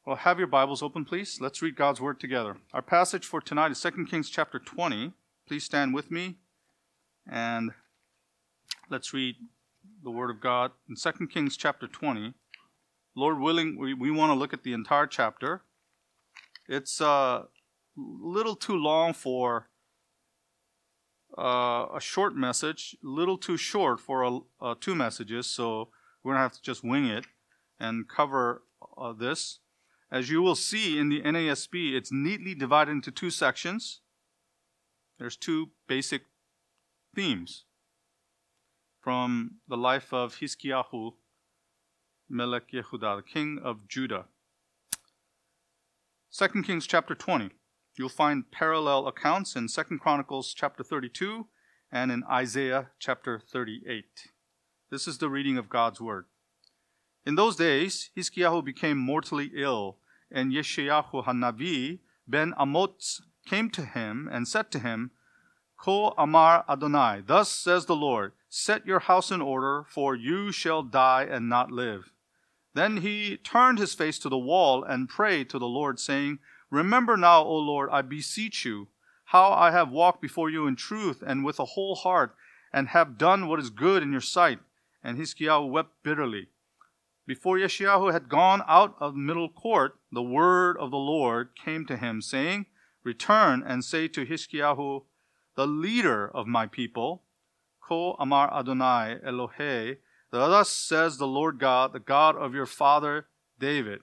Well, have your Bibles open, please. Let's read God's Word together. Our passage for tonight is 2 Kings chapter 20. Please stand with me, and let's read the Word of God in 2 Kings chapter 20. Lord willing, we want to look at the entire chapter. It's a little too long for a short message, a little too short for two messages, so we're going to have to just wing it and cover this. As you will see in the NASB, it's neatly divided into two sections. There's two basic themes from the life of Hiskiyahu, Melech Yehudah, the king of Judah. 2 Kings chapter 20. You'll find parallel accounts in 2 Chronicles chapter 32 and in Isaiah chapter 38. This is the reading of God's word. In those days, Hiskiyahu became mortally ill, and Yeshayahu Hanavi ben Amoz came to him and said to him, Ko Amar Adonai, thus says the Lord, set your house in order, for you shall die and not live. Then he turned his face to the wall and prayed to the Lord, saying, Remember now, O Lord, I beseech you, how I have walked before you in truth and with a whole heart, and have done what is good in your sight. And Hiskiyahu wept bitterly. Before Yeshayahu had gone out of the middle court, the word of the Lord came to him, saying, Return and say to Hiskiyahu, the leader of my people, Ko Amar Adonai Elohei, thus says the Lord God, the God of your father David,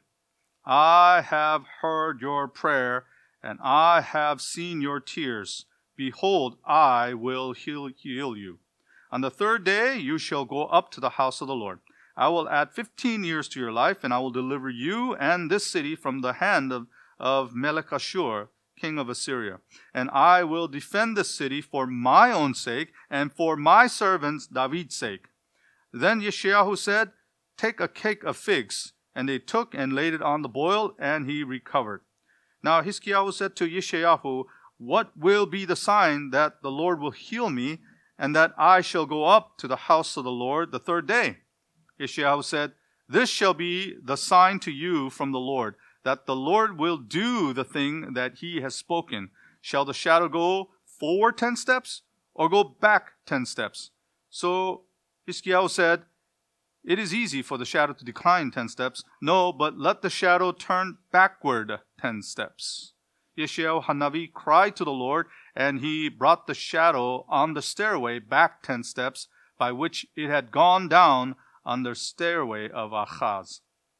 I have heard your prayer, and I have seen your tears. Behold, I will heal you. On the third day you shall go up to the house of the Lord. I will add 15 years to your life, and I will deliver you and this city from the hand of Melech-Ashur, king of Assyria. And I will defend this city for my own sake and for my servant David's sake. Then Yeshayahu said, Take a cake of figs. And they took and laid it on the boil, and he recovered. Now Hiskiyahu said to Yeshayahu, What will be the sign that the Lord will heal me, and that I shall go up to the house of the Lord the third day? Yeshayahu said, This shall be the sign to you from the Lord, that the Lord will do the thing that he has spoken. Shall the shadow go forward 10 steps, or go back 10 steps? So Hiskiyahu said, It is easy for the shadow to decline 10 steps. No, but let the shadow turn backward 10 steps. Yeshayahu Hanavi cried to the Lord, and he brought the shadow on the stairway back 10 steps, by which it had gone down on the stairway of Achaz.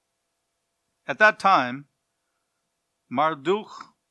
At that time, Marduk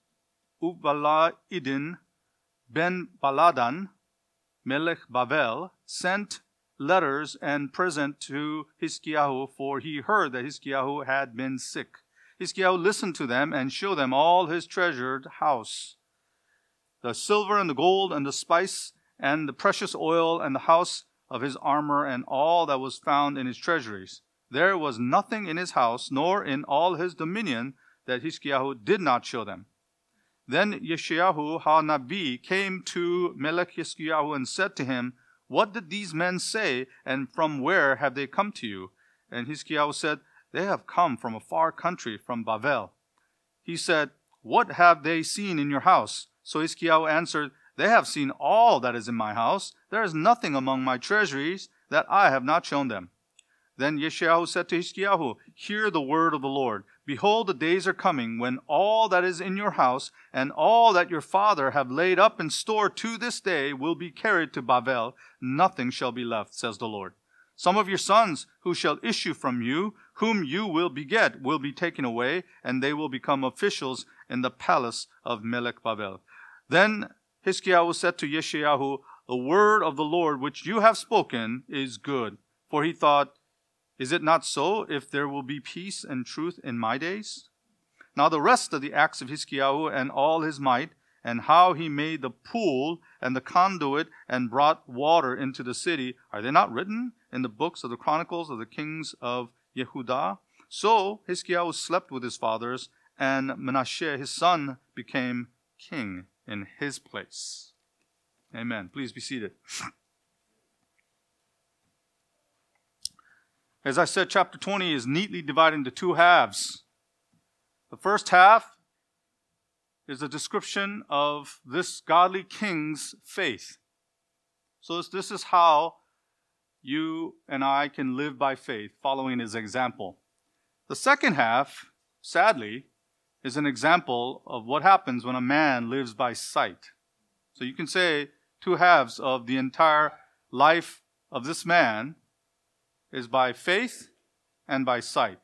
Ubala'idin ben Baladan, Melech Bavel, sent letters and present to Hiskiyahu, for he heard that Hiskiyahu had been sick. Hiskiyahu listened to them and showed them all his treasured house, the silver and the gold and the spice and the precious oil and the house of his armor and all that was found in his treasuries. There was nothing in his house, nor in all his dominion, that Hiskiyahu did not show them. Then Yeshayahu HaNavi came to Melech Hiskiyahu and said to him, What did these men say, and from where have they come to you? And Hiskiyahu said, They have come from a far country, from Bavel. He said, What have they seen in your house? So Hiskiyahu answered, They have seen all that is in my house. There is nothing among my treasuries that I have not shown them. Then Yeshayahu said to Hiskiyahu, Hear the word of the Lord. Behold, the days are coming when all that is in your house and all that your father have laid up in store to this day will be carried to Bavel. Nothing shall be left, says the Lord. Some of your sons who shall issue from you, whom you will beget, will be taken away, and they will become officials in the palace of Melech Bavel. Then Hiskiyahu said to Yeshayahu, The word of the Lord which you have spoken is good. For he thought, Is it not so, if there will be peace and truth in my days? Now the rest of the acts of Hiskiyahu and all his might, and how he made the pool and the conduit and brought water into the city, are they not written in the books of the Chronicles of the kings of Yehudah? So Hiskiyahu slept with his fathers, and Manasseh his son became king in his place. Amen. Please be seated. As I said, chapter 20 is neatly divided into two halves. The first half is a description of this godly king's faith. So this is how you and I can live by faith, following his example. The second half, sadly, is an example of what happens when a man lives by sight. So you can say two halves of the entire life of this man is by faith and by sight.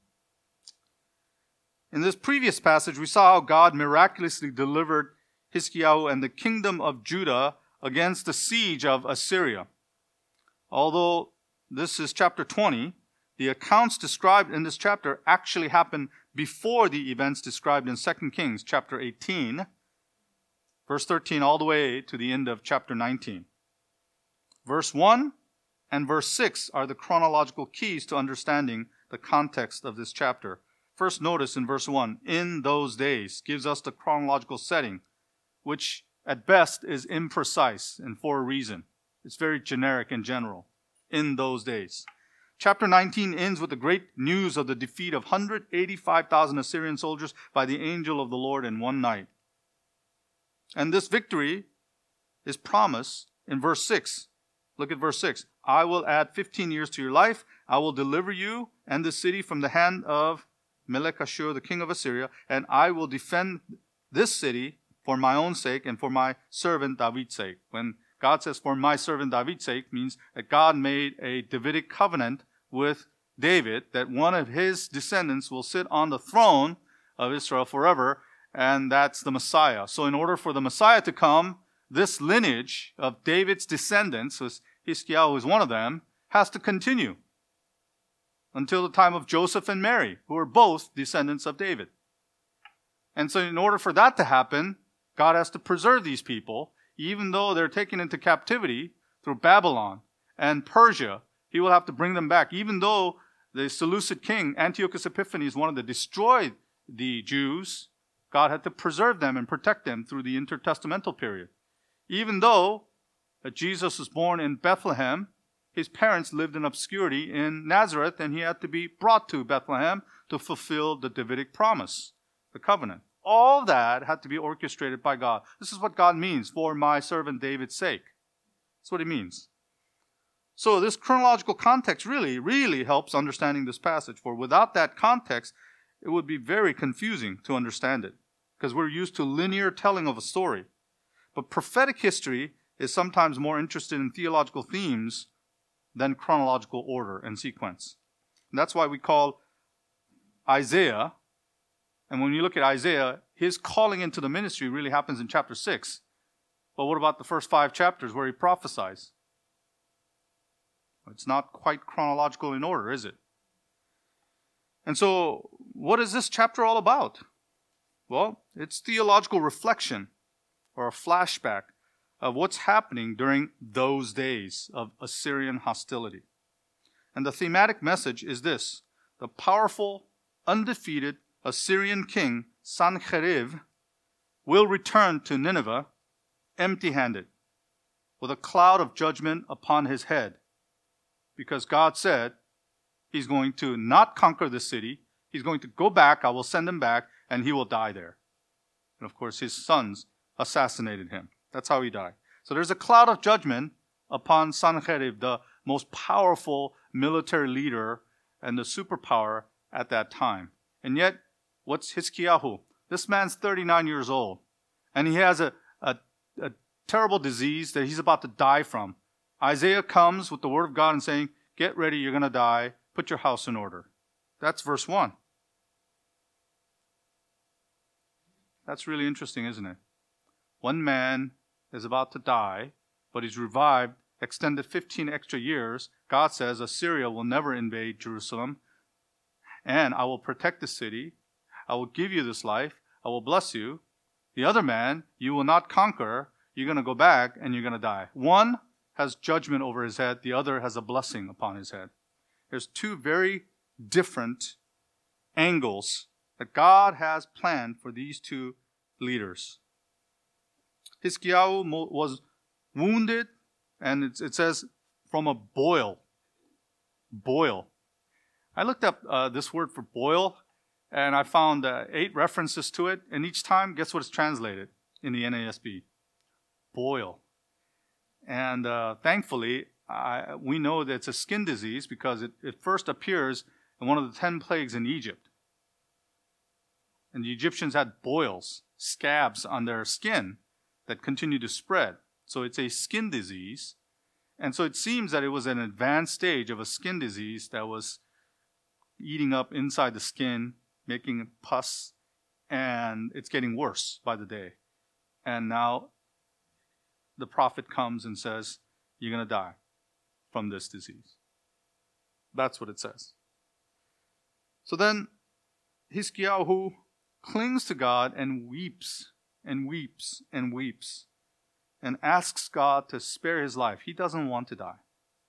In this previous passage, we saw how God miraculously delivered Hiskiyahu and the kingdom of Judah against the siege of Assyria. Although this is chapter 20, the accounts described in this chapter actually happened before the events described in 2 Kings chapter 18, verse 13 all the way to the end of chapter 19. Verse 1 and verse 6 are the chronological keys to understanding the context of this chapter. First, notice in verse 1, in those days, gives us the chronological setting, which at best is imprecise and for a reason. It's very generic and general. In those days. Chapter 19 ends with the great news of the defeat of 185,000 Assyrian soldiers by the angel of the Lord in one night. And this victory is promised in verse 6. Look at verse 6. I will add 15 years to your life. I will deliver you and the city from the hand of Melech-Ashur, the king of Assyria, and I will defend this city for my own sake and for my servant David's sake. When God says, for my servant David's sake, means that God made a Davidic covenant with David that one of his descendants will sit on the throne of Israel forever, and that's the Messiah. So in order for the Messiah to come, this lineage of David's descendants, Hiskiyahu is one of them, has to continue until the time of Joseph and Mary, who are both descendants of David. And so in order for that to happen, God has to preserve these people. Even though they're taken into captivity through Babylon and Persia, he will have to bring them back. Even though the Seleucid king, Antiochus Epiphanes, wanted to destroy the Jews, God had to preserve them and protect them through the intertestamental period. Even though Jesus was born in Bethlehem, his parents lived in obscurity in Nazareth, and he had to be brought to Bethlehem to fulfill the Davidic promise, the covenant. All that had to be orchestrated by God. This is what God means, for my servant David's sake. That's what he means. So this chronological context really helps understanding this passage. For without that context, it would be very confusing to understand it, because we're used to linear telling of a story. But prophetic history is sometimes more interested in theological themes than chronological order and sequence. And that's why we call Isaiah, and when you look at Isaiah, his calling into the ministry really happens in chapter 6. But what about the first 5 chapters where he prophesies? It's not quite chronological in order, is it? And so, what is this chapter all about? Well, it's theological reflection or a flashback of what's happening during those days of Assyrian hostility. And the thematic message is this: the powerful, undefeated Assyrian king Sancherib will return to Nineveh empty-handed, with a cloud of judgment upon his head. Because God said he's going to not conquer the city, he's going to go back, I will send him back, and he will die there. And of course his sons assassinated him. That's how he died. So there's a cloud of judgment upon Sancherib, the most powerful military leader and the superpower at that time. And yet, what's Hiskiyahu? This man's 39 years old, and he has a terrible disease that he's about to die from. Isaiah comes with the word of God and saying, get ready, you're going to die. Put your house in order. That's verse 1. That's really interesting, isn't it? One man is about to die, but he's revived, extended 15 extra years. God says Assyria will never invade Jerusalem, and I will protect the city. I will give you this life. I will bless you. The other man, you will not conquer. You're going to go back and you're going to die. One has judgment over his head. The other has a blessing upon his head. There's two very different angles that God has planned for these two leaders. Hiskiyahu was wounded, and it says from a boil. Boil. I looked up this word for boil, And I found 8 references to it, and each time, guess what it's translated in the NASB? Boil. And thankfully, we know that it's a skin disease because it first appears in one of the 10 plagues in Egypt. And the Egyptians had boils, scabs on their skin that continue to spread. So it's a skin disease. And so it seems that it was an advanced stage of a skin disease that was eating up inside the skin, making pus, and it's getting worse by the day. And now the prophet comes and says, you're going to die from this disease. That's what it says. So then Hiskiyahu clings to God and weeps and weeps and weeps and asks God to spare his life. He doesn't want to die.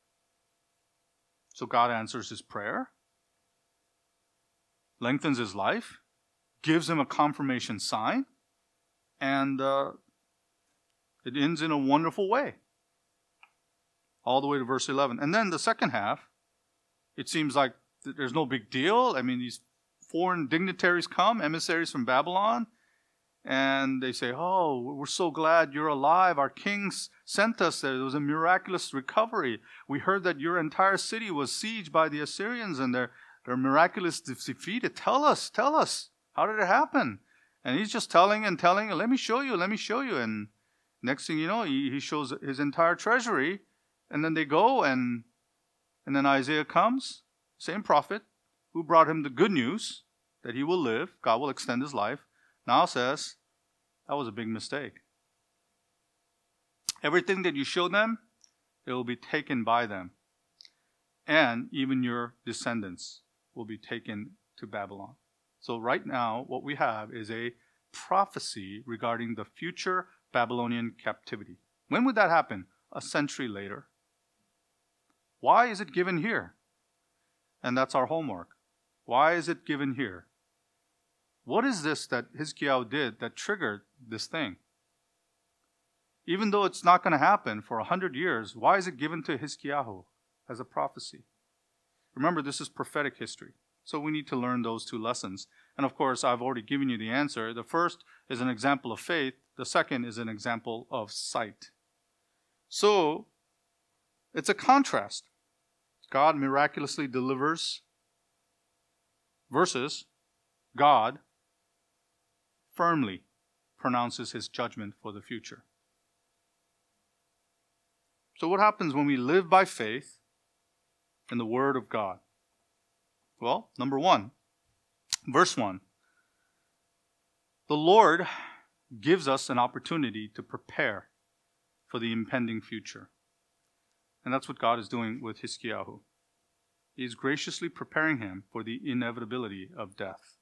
So God answers his prayer, lengthens his life, gives him a confirmation sign, and it ends in a wonderful way. All the way to verse 11. And then the second half, it seems like there's no big deal. I mean, these foreign dignitaries come, emissaries from Babylon, and they say, oh, we're so glad you're alive. Our kings sent us there. It was a miraculous recovery. We heard that your entire city was sieged by the Assyrians and they're miraculously defeated. Tell us. How did it happen? And he's just telling, let me show you. And next thing you know, he shows his entire treasury. And then they go, and then Isaiah comes, same prophet, who brought him the good news that he will live, God will extend his life, now says, that was a big mistake. Everything that you showed them, it will be taken by them. And even your descendants will be taken to Babylon. So right now, what we have is a prophecy regarding the future Babylonian captivity. When would that happen? A century later. Why is it given here? And that's our homework. Why is it given here? What is this that Hiskiyahu did that triggered this thing? Even though it's not going to happen for 100 years, why is it given to Hiskiyahu as a prophecy? Remember, this is prophetic history. So we need to learn those 2 lessons. And of course, I've already given you the answer. The first is an example of faith. The second is an example of sight. So it's a contrast. God miraculously delivers versus God firmly pronounces his judgment for the future. So what happens when we live by faith in the Word of God? Well, number 1, verse 1. The Lord gives us an opportunity to prepare for the impending future. And that's what God is doing with Hiskiyahu. He is graciously preparing him for the inevitability of death.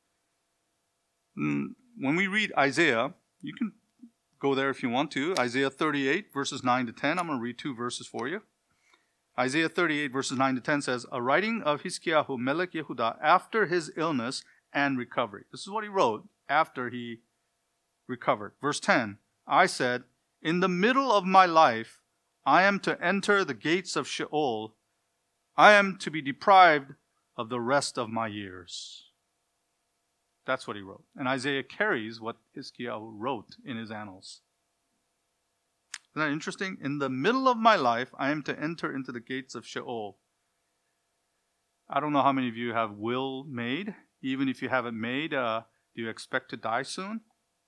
When we read Isaiah, you can go there if you want to. Isaiah 38, verses 9 to 10. I'm going to read 2 verses for you. Isaiah 38, verses 9 to 10 says, a writing of Hiskiyahu, Melech Yehudah, after his illness and recovery. This is what he wrote after he recovered. Verse 10, I said, in the middle of my life, I am to enter the gates of Sheol. I am to be deprived of the rest of my years. That's what he wrote. And Isaiah carries what Hiskiyahu wrote in his annals. Isn't that interesting? In the middle of my life, I am to enter into the gates of Sheol. I don't know how many of you have will made. Even if you haven't made, do you expect to die soon?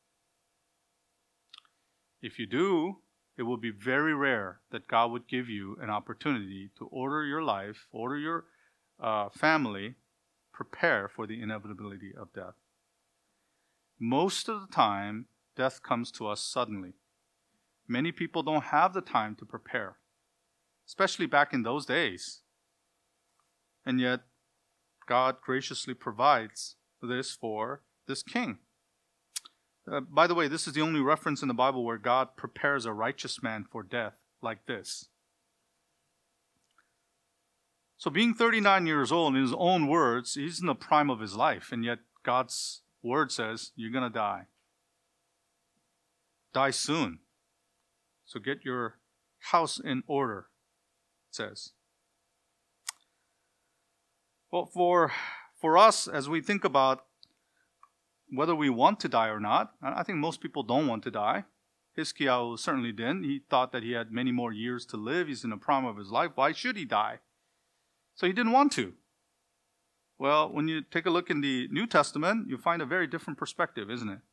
If you do, it will be very rare that God would give you an opportunity to order your life, order your family, prepare for the inevitability of death. Most of the time, death comes to us suddenly. Many people don't have the time to prepare, especially back in those days. And yet, God graciously provides this for this king. By the way, this is the only reference in the Bible where God prepares a righteous man for death like this. So being 39 years old, in his own words, he's in the prime of his life, and yet God's word says, you're going to die. Die soon. So get your house in order, it says. Well, for for us, as we think about whether we want to die or not, I think most people don't want to die. Hiskiyahu certainly didn't. He thought that he had many more years to live. He's in the prime of his life. Why should he die? So he didn't want to. Well, when you take a look in the New Testament, you find a very different perspective, isn't it?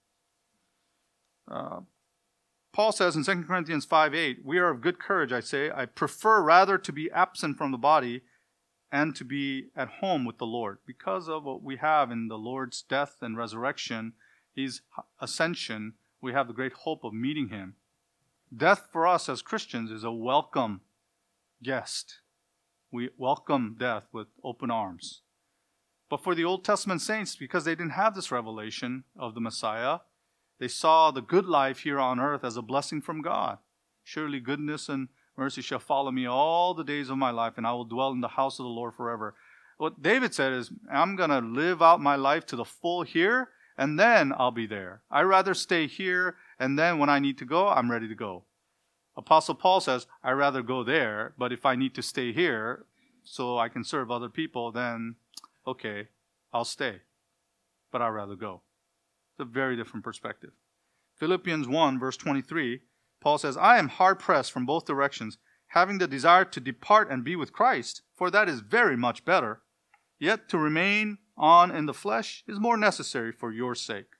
Paul says in 2 Corinthians 5:8, "We are of good courage, I say. I prefer rather to be absent from the body and to be at home with the Lord." Because of what we have in the Lord's death and resurrection, His ascension, we have the great hope of meeting Him. Death for us as Christians is a welcome guest. We welcome death with open arms. But for the Old Testament saints, because they didn't have this revelation of the Messiah, they saw the good life here on earth as a blessing from God. "Surely goodness and mercy shall follow me all the days of my life, and I will dwell in the house of the Lord forever." What David said is, I'm going to live out my life to the full here, and then I'll be there. I'd rather stay here, and then when I need to go, I'm ready to go. Apostle Paul says, I'd rather go there, but if I need to stay here so I can serve other people, then okay, I'll stay. But I'd rather go. It's a very different perspective. Philippians 1, verse 23, Paul says, "I am hard-pressed from both directions, having the desire to depart and be with Christ, for that is very much better. Yet to remain on in the flesh is more necessary for your sake."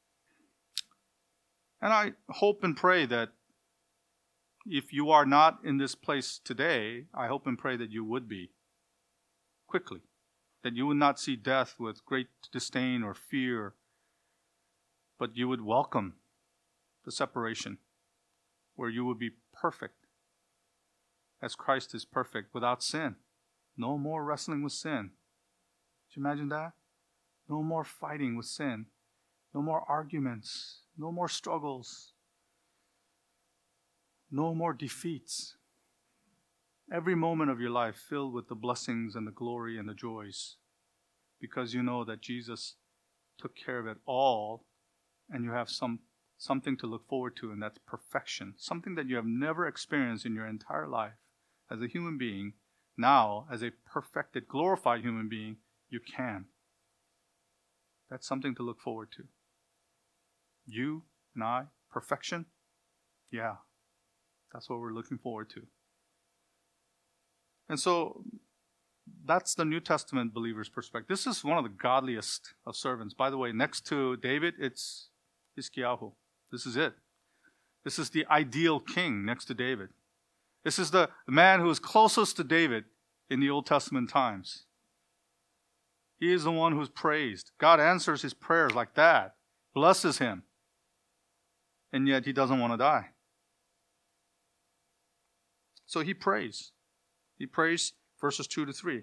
And I hope and pray that if you are not in this place today, I hope and pray that you would be quickly. That you would not see death with great disdain or fear, but you would welcome the separation where you would be perfect as Christ is perfect without sin. No more wrestling with sin. Could you imagine that? No more fighting with sin. No more arguments. No more struggles. No more defeats. Every moment of your life filled with the blessings and the glory and the joys, because you know that Jesus took care of it all, and you have something to look forward to, and that's perfection. Something that you have never experienced in your entire life as a human being. Now, as a perfected, glorified human being, you can. That's something to look forward to. You and I, perfection? Yeah, that's what we're looking forward to. And so that's the New Testament believer's perspective. This is one of the godliest of servants. By the way, next to David, it's Hiskiyahu. This is it. This is the ideal king next to David. This is the man who is closest to David in the Old Testament times. He is the one who's praised. God answers his prayers like that, blesses him, and yet he doesn't want to die. So he prays. He prays verses 2 to 3.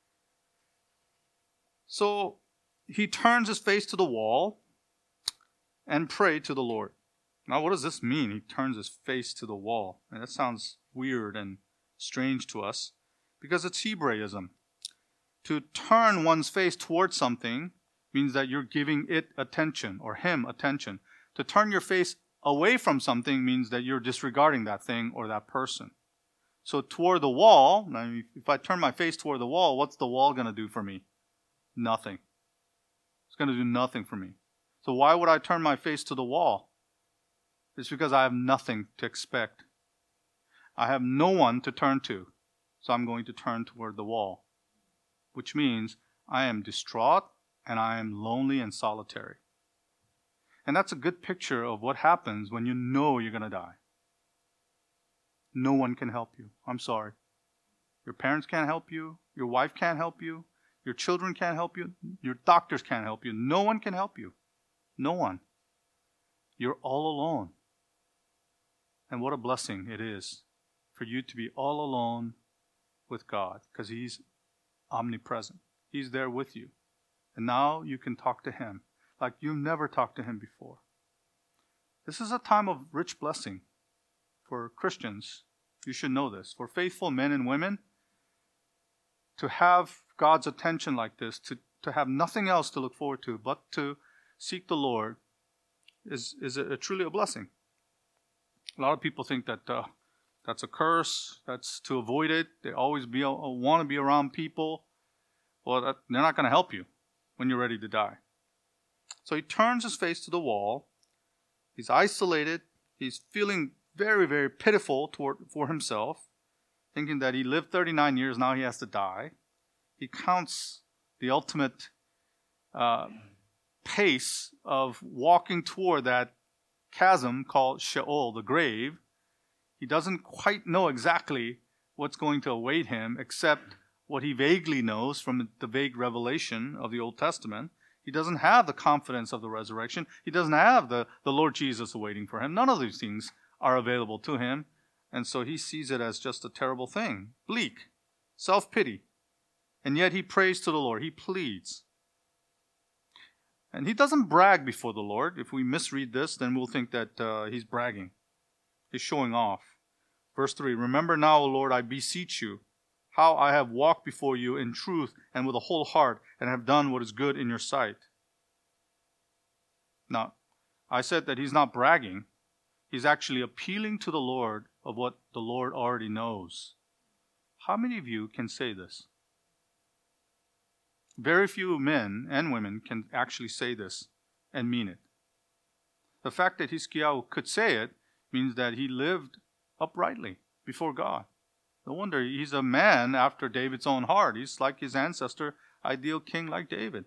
So he turns his face to the wall and prayed to the Lord. Now, what does this mean? He turns his face to the wall. And that sounds weird and strange to us because it's Hebraism. To turn one's face towards something means that you're giving it attention or him attention. To turn your face away from something means that you're disregarding that thing or that person. So toward the wall, now if I turn my face toward the wall, what's the wall going to do for me? Nothing. It's going to do nothing for me. So why would I turn my face to the wall? It's because I have nothing to expect. I have no one to turn to. So I'm going to turn toward the wall. Which means I am distraught and I am lonely and solitary. And that's a good picture of what happens when you know you're going to die. No one can help you. I'm sorry. Your parents can't help you. Your wife can't help you. Your children can't help you. Your doctors can't help you. No one can help you. No one. You're all alone. And what a blessing it is for you to be all alone with God, because He's omnipresent. He's there with you. And now you can talk to Him like you've never talked to Him before. This is a time of rich blessing. For Christians, you should know this. For faithful men and women, to have God's attention like this, to have nothing else to look forward to but to seek the Lord is truly a blessing. A lot of people think that that's a curse, that's to avoid it. They always want to be around people. Well, they're not going to help you. when you're ready to die. So he turns his face to the wall. He's isolated. He's feeling very, very pitiful for himself, thinking that he lived 39 years, now he has to die. He counts the ultimate pace of walking toward that chasm called Sheol, the grave. He doesn't quite know exactly what's going to await him, except what he vaguely knows from the vague revelation of the Old Testament. He doesn't have the confidence of the resurrection. He doesn't have the Lord Jesus awaiting for him. None of these things are available to him. And so he sees it as just a terrible thing. Bleak. Self-pity. And yet he prays to the Lord. He pleads. And he doesn't brag before the Lord. If we misread this, then we'll think that he's bragging. He's showing off. Verse 3, remember now, O Lord, I beseech you, how I have walked before you in truth and with a whole heart, and have done what is good in your sight. Now, I said that he's not bragging. He's actually appealing to the Lord of what the Lord already knows. How many of you can say this? Very few men and women can actually say this and mean it. The fact that Hizkiyahu could say it means that he lived uprightly before God. No wonder he's a man after David's own heart. He's like his ancestor, ideal king like David.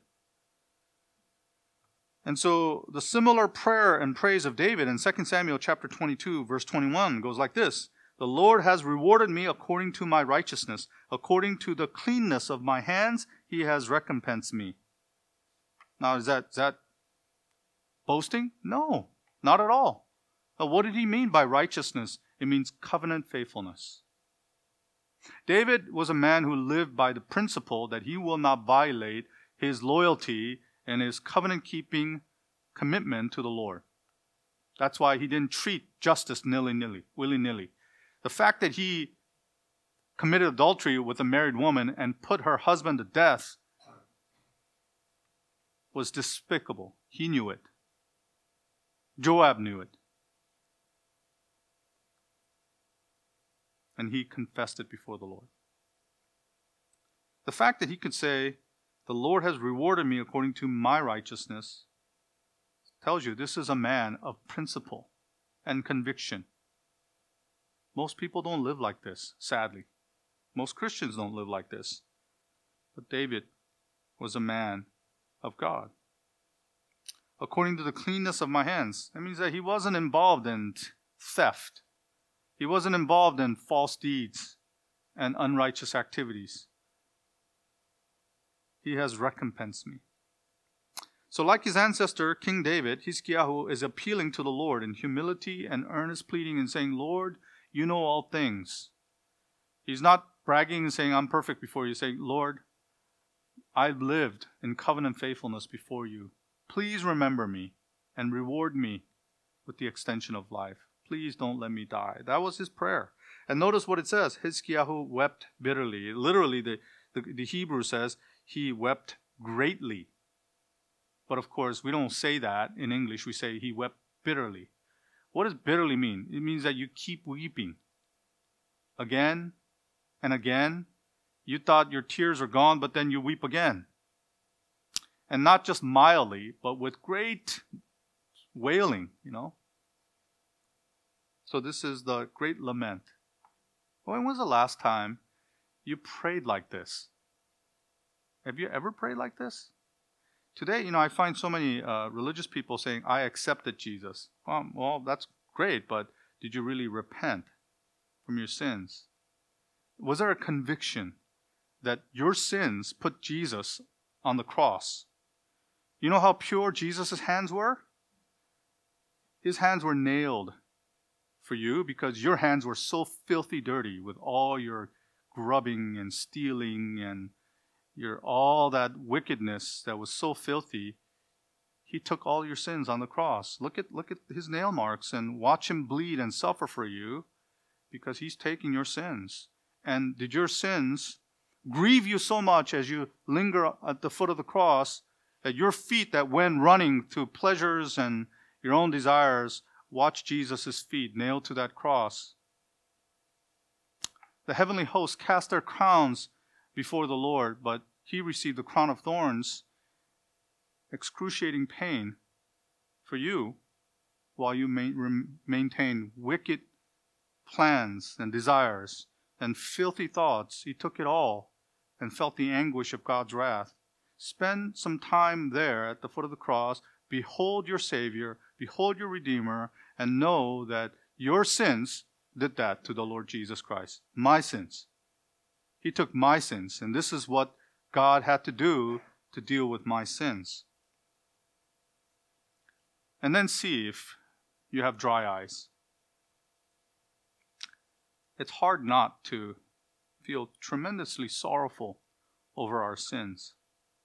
And so the similar prayer and praise of David in 2 Samuel chapter 22, verse 21 goes like this. The Lord has rewarded me according to my righteousness. According to the cleanness of my hands, he has recompensed me. Now, is that boasting? No, not at all. Now, what did he mean by righteousness? It means covenant faithfulness. David was a man who lived by the principle that he will not violate his loyalty and his covenant-keeping commitment to the Lord. That's why he didn't treat justice willy-nilly. The fact that he committed adultery with a married woman and put her husband to death was despicable. He knew it. Joab knew it. And he confessed it before the Lord. The fact that he could say, the Lord has rewarded me according to my righteousness, tells you this is a man of principle and conviction. Most people don't live like this, sadly. Most Christians don't live like this. But David was a man of God. According to the cleanness of my hands, that means that he wasn't involved in theft. He wasn't involved in false deeds and unrighteous activities. He has recompensed me. So like his ancestor, King David, Hizkiyahu is appealing to the Lord in humility and earnest pleading and saying, Lord, you know all things. He's not bragging and saying, I'm perfect before you. He's saying, Lord, I've lived in covenant faithfulness before you. Please remember me and reward me with the extension of life. Please don't let me die. That was his prayer. And notice what it says. Hizkiyahu wept bitterly. Literally, the Hebrew says he wept greatly. But of course, we don't say that in English. We say he wept bitterly. What does bitterly mean? It means that you keep weeping. Again and again. You thought your tears are gone, but then you weep again. And not just mildly, but with great wailing, So this is the great lament. When was the last time you prayed like this? Have you ever prayed like this? Today, I find so many religious people saying, I accepted Jesus. Well, that's great, but did you really repent from your sins? Was there a conviction that your sins put Jesus on the cross? You know how pure Jesus' hands were? His hands were nailed for you because your hands were so filthy dirty with all your grubbing and stealing and all that wickedness that was so filthy. He took all your sins on the cross. Look at his nail marks and watch him bleed and suffer for you because he's taking your sins. And did your sins grieve you so much as you linger at the foot of the cross that your feet that went running to pleasures and your own desires watch Jesus' feet nailed to that cross? The heavenly hosts cast their crowns before the Lord, but he received the crown of thorns excruciating pain for you while you maintain wicked plans and desires and filthy thoughts. He took it all and felt the anguish of God's wrath. Spend some time there at the foot of the cross. Behold your Savior, behold your Redeemer, and know that your sins did that to the Lord Jesus Christ. My sins. He took my sins, and this is what God had to do to deal with my sins. And then see if you have dry eyes. It's hard not to feel tremendously sorrowful over our sins.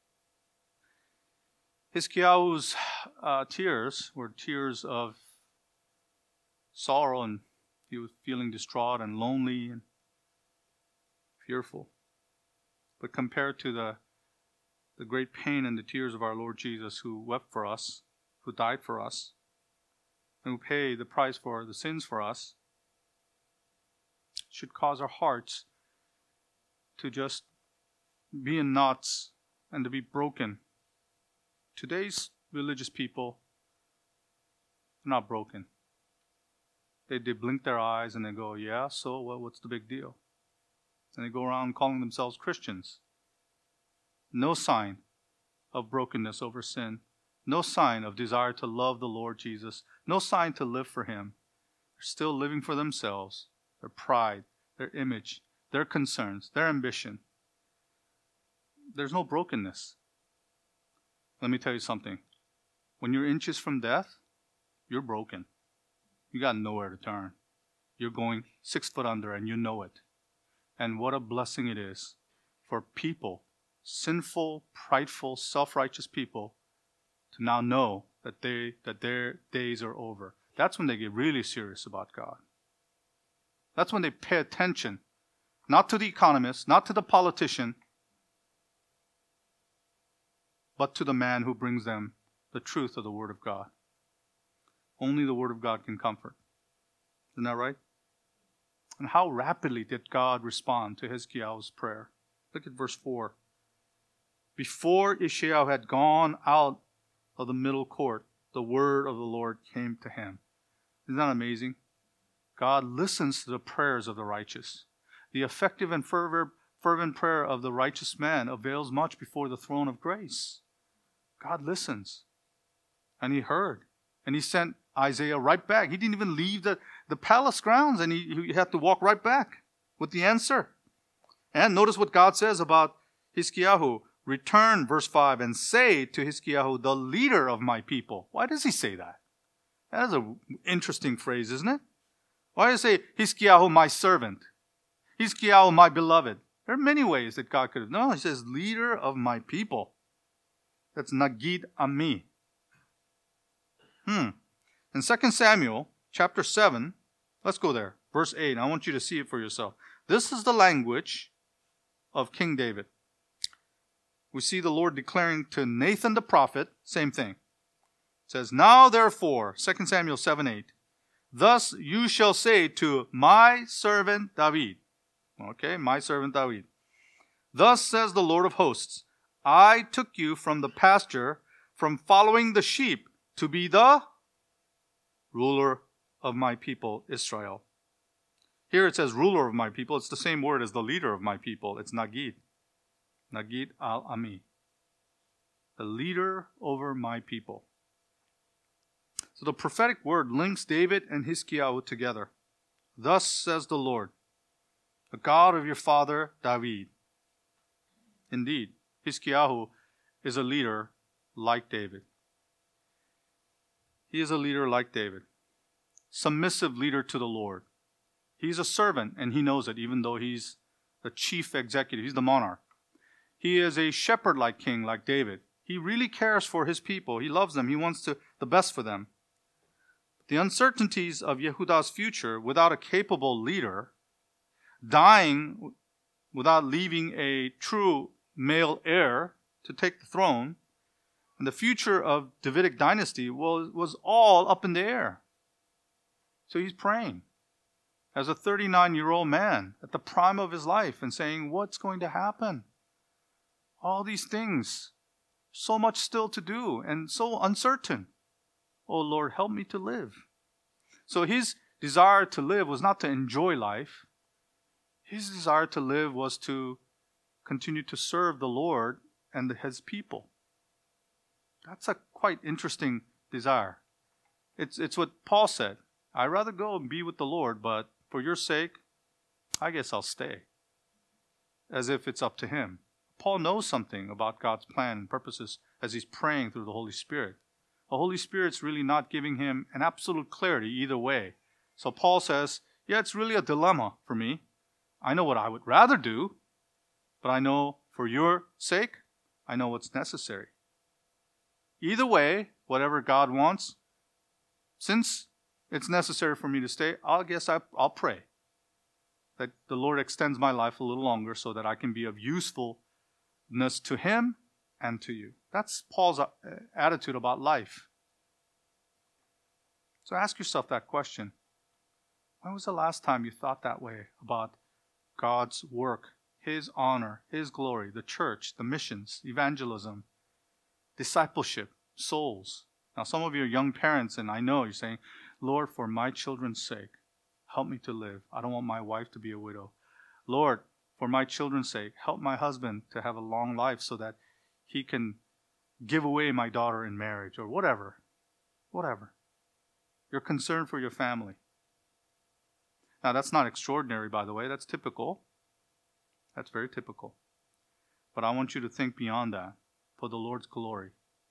Hiskiyahu's tears were tears of sorrow, and he was feeling distraught and lonely and fearful. But compared to the great pain and the tears of our Lord Jesus, who wept for us, who died for us, and who paid the price for the sins for us, should cause our hearts to just be in knots and to be broken. Today's religious people are not broken. They blink their eyes and they go, yeah, so what's the big deal? And they go around calling themselves Christians. No sign of brokenness over sin. No sign of desire to love the Lord Jesus. No sign to live for Him. They're still living for themselves, their pride, their image, their concerns, their ambition. There's no brokenness. Let me tell you something. When you're inches from death, you're broken. You got nowhere to turn. You're going 6 foot under, and you know it. And what a blessing it is for people, sinful, prideful, self-righteous people, to now know that their days are over. That's when they get really serious about God. That's when they pay attention, not to the economist, not to the politician, but to the man who brings them the truth of the Word of God. Only the Word of God can comfort. Isn't that right? And how rapidly did God respond to Hiskiyahu's prayer? Look at verse 4. Before Yeshayahu had gone out of the middle court, the word of the Lord came to him. Isn't that amazing? God listens to the prayers of the righteous. The effective and fervent prayer of the righteous man avails much before the throne of grace. God listens. And He heard. And He sent Isaiah right back. He didn't even leave the palace grounds, and he had to walk right back with the answer. And notice what God says about Hiskiyahu. Return, verse 5, and say to Hiskiyahu, the leader of my people. Why does He say that? That is an interesting phrase, isn't it? Why does He say, Hiskiyahu, my servant? Hiskiyahu, my beloved. There are many ways that God could have. No, He says, leader of my people. That's Nagid Ami. In 2 Samuel chapter 7, let's go there. Verse 8. I want you to see it for yourself. This is the language of King David. We see the Lord declaring to Nathan the prophet, same thing. It says, now therefore, 2 Samuel 7:8, thus you shall say to my servant David. Okay, my servant David. Thus says the Lord of hosts, I took you from the pasture, from following the sheep, to be the ruler of my people, Israel. Here it says ruler of my people. It's the same word as the leader of my people. It's Nagid. Nagid al-Ami. The leader over my people. So the prophetic word links David and Hiskiyahu together. Thus says the Lord, the God of your father David. Indeed, Hiskiyahu is a leader like David. He is a leader like David. Submissive leader to the Lord. He's a servant, and he knows it, even though he's the chief executive. He's the monarch. He is a shepherd-like king, like David. He really cares for his people. He loves them. He wants the best for them. The uncertainties of Yehuda's future without a capable leader, dying without leaving a true male heir to take the throne, and the future of Davidic dynasty was all up in the air. So he's praying as a 39-year-old man at the prime of his life and saying, what's going to happen? All these things so much still to do and so uncertain. Oh Lord, help me to live. So his desire to live was not to enjoy life. His desire to live was to continue to serve the Lord and his people. That's a quite interesting desire. It's what Paul said. I'd rather go and be with the Lord, but for your sake, I guess I'll stay. As if it's up to him. Paul knows something about God's plan and purposes as he's praying through the Holy Spirit. The Holy Spirit's really not giving him an absolute clarity either way. So Paul says, yeah, it's really a dilemma for me. I know what I would rather do, but I know for your sake, I know what's necessary. Either way, whatever God wants, since it's necessary for me to stay, I guess I'll pray that the Lord extends my life a little longer so that I can be of usefulness to him and to you. That's Paul's attitude about life. So ask yourself that question. When was the last time you thought that way about God's work, his honor, his glory, the church, the missions, evangelism, discipleship, souls? Now some of you are young parents and I know you're saying, Lord, for my children's sake, help me to live. I don't want my wife to be a widow. Lord, for my children's sake, help my husband to have a long life so that he can give away my daughter in marriage or whatever. Whatever. You're concerned for your family. Now that's not extraordinary, by the way. That's typical. That's very typical. But I want you to think beyond that for the Lord's glory.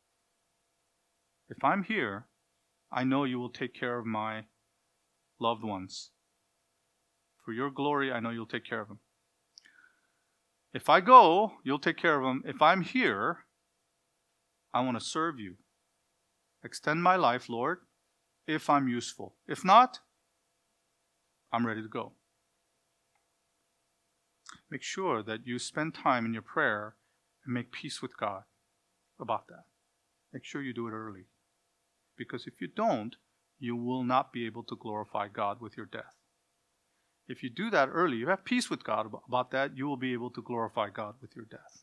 If I'm here, I know you will take care of my loved ones. For your glory, I know you'll take care of them. If I go, you'll take care of them. If I'm here, I want to serve you. Extend my life, Lord, if I'm useful. If not, I'm ready to go. Make sure that you spend time in your prayer and make peace with God about that. Make sure you do it early. Because if you don't, you will not be able to glorify God with your death. If you do that early, you have peace with God about that, you will be able to glorify God with your death.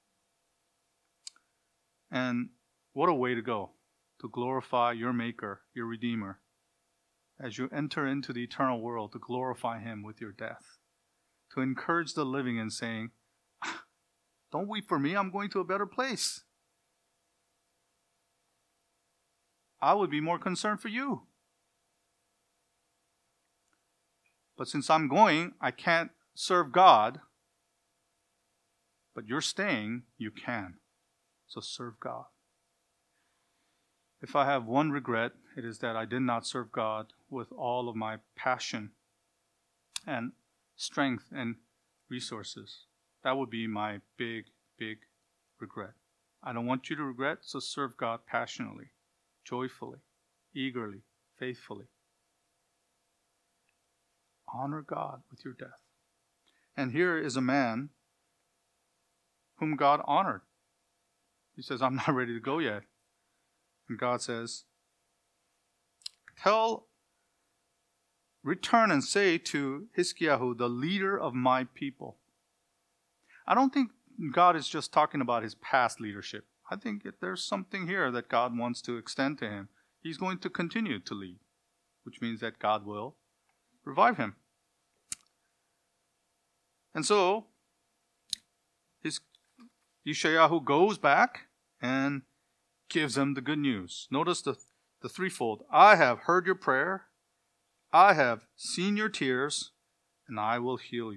And what a way to go, to glorify your Maker, your Redeemer, as you enter into the eternal world, to glorify him with your death. To encourage the living and saying, don't weep for me, I'm going to a better place. I would be more concerned for you. But since I'm going, I can't serve God. But you're staying, you can. So serve God. If I have one regret, it is that I did not serve God with all of my passion and strength and resources. That would be my big, big regret. I don't want you to regret, so serve God passionately, joyfully, eagerly, faithfully. Honor God with your death. And here is a man whom God honored. He says, I'm not ready to go yet. And God says, return and say to Hiskiyahu, the leader of my people. I don't think God is just talking about his past leadership. I think there's something here that God wants to extend to him. He's going to continue to lead, which means that God will revive him. And so, Yeshayahu goes back and gives them the good news. Notice the threefold. I have heard your prayer, I have seen your tears, and I will heal you.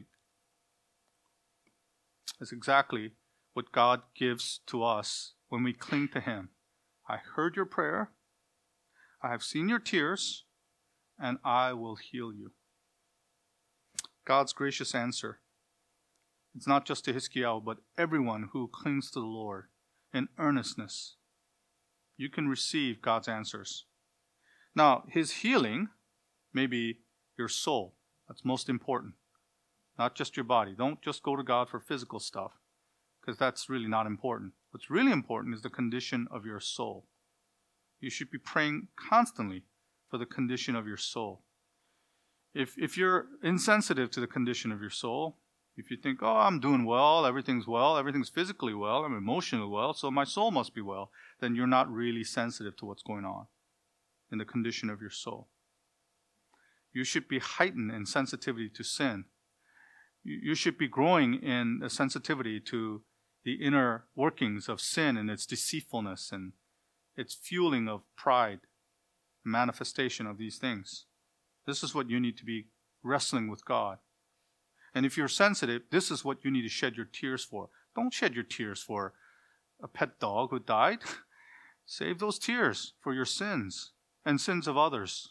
That's exactly what God gives to us when we cling to him. I heard your prayer, I have seen your tears, and I will heal you. God's gracious answer. It's not just to Hiskiyahu, but everyone who clings to the Lord in earnestness. You can receive God's answers. Now, his healing may be your soul. That's most important. Not just your body. Don't just go to God for physical stuff, because that's really not important. What's really important is the condition of your soul. You should be praying constantly for the condition of your soul. If you're insensitive to the condition of your soul, If you think, oh, I'm doing well, everything's physically well, I'm emotionally well, so my soul must be well, then you're not really sensitive to what's going on in the condition of your soul. You should be heightened in sensitivity to sin. You should be growing in a sensitivity to the inner workings of sin and its deceitfulness and its fueling of pride, manifestation of these things. This is what you need to be wrestling with God. And if you're sensitive, this is what you need to shed your tears for. Don't shed your tears for a pet dog who died. Save those tears for your sins and sins of others.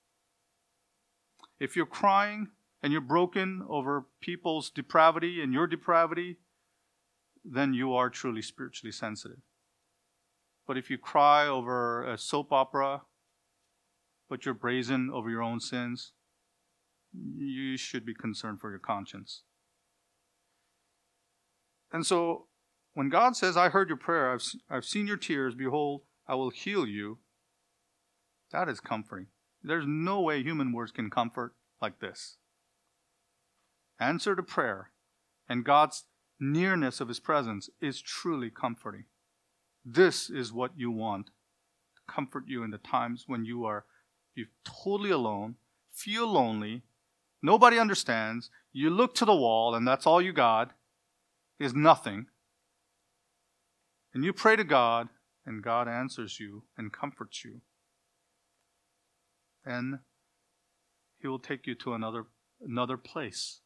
If you're crying and you're broken over people's depravity and your depravity, then you are truly spiritually sensitive. But if you cry over a soap opera, but you're brazen over your own sins, you should be concerned for your conscience. And so, when God says, I heard your prayer, I've seen your tears, behold, I will heal you, that is comforting. There's no way human words can comfort like this. Answer to prayer and God's nearness of His presence is truly comforting. This is what you want to comfort you in the times when you're totally alone, feel lonely, nobody understands, you look to the wall and that's all you got is nothing. And you pray to God and God answers you and comforts you. And He will take you to another place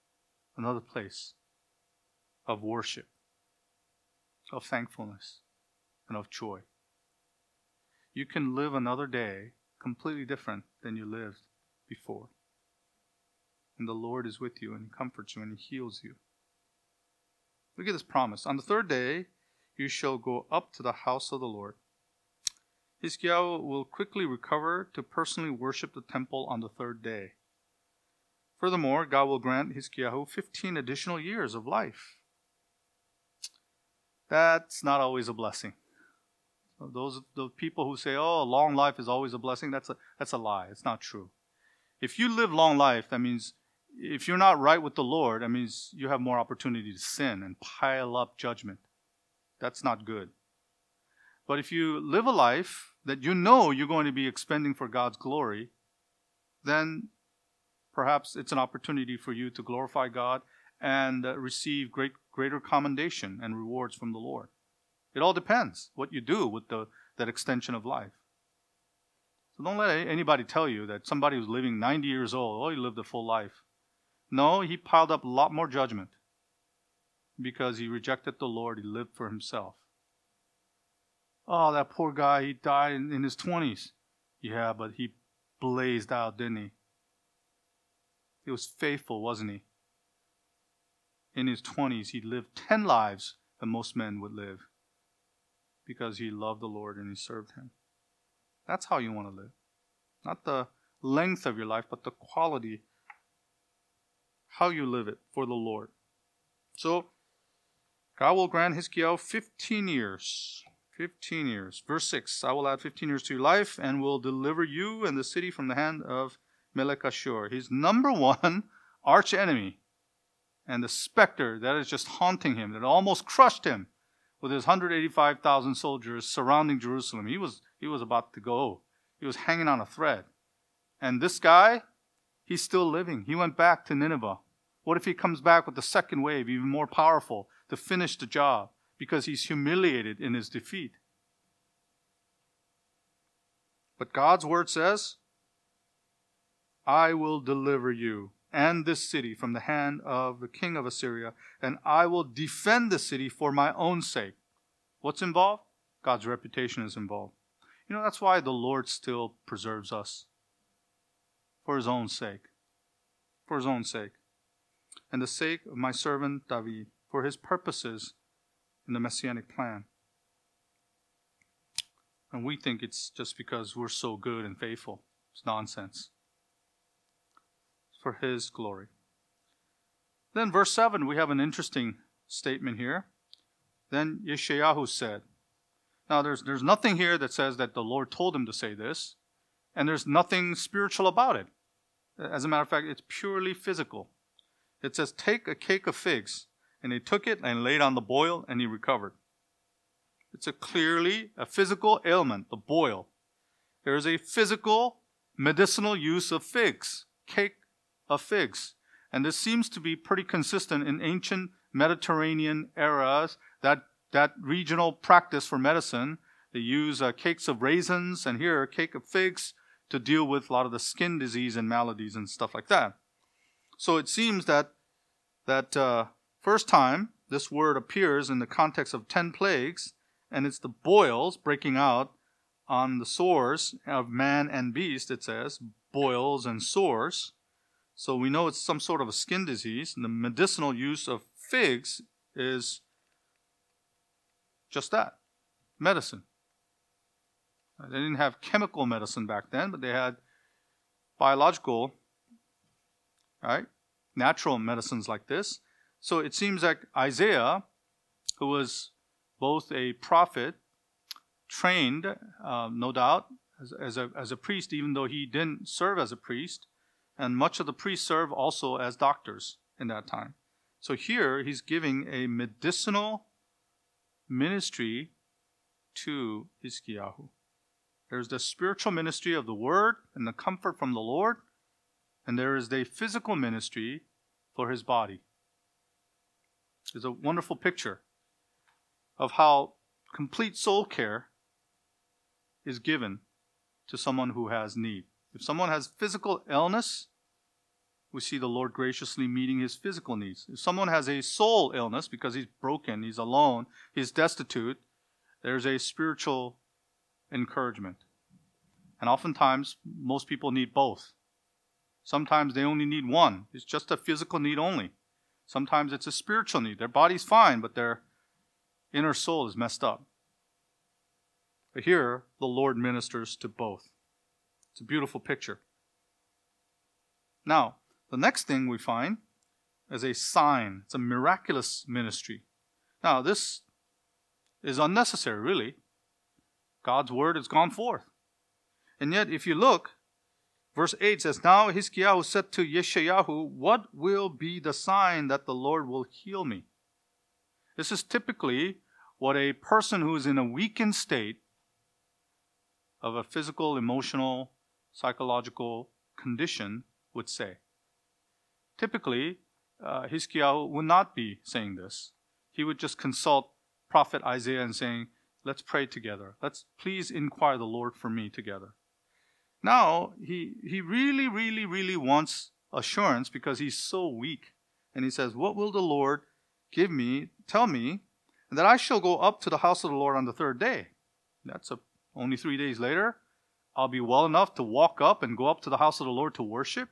of worship, of thankfulness, and of joy. You can live another day completely different than you lived before. And the Lord is with you and He comforts you and He heals you. Look at this promise. On the third day, you shall go up to the house of the Lord. Hizkiah will quickly recover to personally worship the temple on the third day. Furthermore, God will grant Hizkiah 15 additional years of life. That's not always a blessing. Those people who say, oh, long life is always a blessing, that's a lie. It's not true. If you live long life, that means if you're not right with the Lord, that means you have more opportunity to sin and pile up judgment. That's not good. But if you live a life that you know you're going to be expending for God's glory, then perhaps it's an opportunity for you to glorify God and receive greater commendation and rewards from the Lord. It all depends what you do with that extension of life. So don't let anybody tell you that somebody who's living 90 years old, oh, he lived a full life. No, he piled up a lot more judgment because he rejected the Lord. He lived for himself. Oh, that poor guy, he died in his 20s. Yeah, but he blazed out, didn't he? He was faithful, wasn't he? In his 20s, he lived 10 lives that most men would live because he loved the Lord and he served Him. That's how you want to live. Not the length of your life, but the quality, how you live it for the Lord. So, God will grant Hizkiah 15 years. 15 years. Verse 6, I will add 15 years to your life and will deliver you and the city from the hand of Melech Ashur, his number one arch enemy, and the specter that is just haunting him, that almost crushed him with his 185,000 soldiers surrounding Jerusalem. He was about to go. He was hanging on a thread. And this guy, he's still living. He went back to Nineveh. What if he comes back with the second wave, even more powerful, to finish the job because he's humiliated in his defeat? But God's word says, I will deliver you and this city from the hand of the king of Assyria, and I will defend the city for my own sake. What's involved? God's reputation is involved. You know, that's why the Lord still preserves us. For His own sake. For His own sake. And the sake of my servant David, for his purposes in the Messianic plan. And we think it's just because we're so good and faithful. It's nonsense. For His glory. Then verse 7, we have an interesting statement here. Then Yeshayahu said. Now there's nothing here that says that the Lord told him to say this, and there's nothing spiritual about it. As a matter of fact, it's purely physical. It says, take a cake of figs. And they took it and laid on the boil, and he recovered. It's clearly a physical ailment, the boil. There is a physical medicinal use of figs, cake of figs. And this seems to be pretty consistent in ancient Mediterranean eras, that regional practice for medicine. They use cakes of raisins and here a cake of figs to deal with a lot of the skin disease and maladies and stuff like that. So it seems that first time this word appears in the context of 10 plagues, and it's the boils breaking out on the sores of man and beast, it says, boils and sores. So we know it's some sort of a skin disease, and the medicinal use of figs is just that, medicine. They didn't have chemical medicine back then, but they had biological, right, natural medicines like this. So it seems like Isaiah, who was both a prophet, trained, no doubt, as a priest, even though he didn't serve as a priest, and much of the priests served also as doctors in that time. So here he's giving a medicinal ministry to Hizkiyahu. There's the spiritual ministry of the word and the comfort from the Lord, and there is the physical ministry for his body. It's a wonderful picture of how complete soul care is given to someone who has need. If someone has physical illness, we see the Lord graciously meeting his physical needs. If someone has a soul illness because he's broken, he's alone, he's destitute, there's a spiritual encouragement. And oftentimes, most people need both. Sometimes they only need one. It's just a physical need only. Sometimes it's a spiritual need. Their body's fine, but their inner soul is messed up. But here, the Lord ministers to both. It's a beautiful picture. Now, the next thing we find is a sign. It's a miraculous ministry. Now, this is unnecessary, really. God's word has gone forth. And yet, if you look, verse 8 says, Now Hizkiyahu said to Yeshayahu, What will be the sign that the Lord will heal me? This is typically what a person who is in a weakened state of a physical, emotional, psychological condition would say. Typically, Hizkiyahu would not be saying this. He would just consult Prophet Isaiah and saying, let's pray together. Let's please inquire the Lord for me together. Now, he really, really, really wants assurance because he's so weak. And he says, what will the Lord give me, tell me, that I shall go up to the house of the Lord on the third day? That's only 3 days later. I'll be well enough to walk up and go up to the house of the Lord to worship?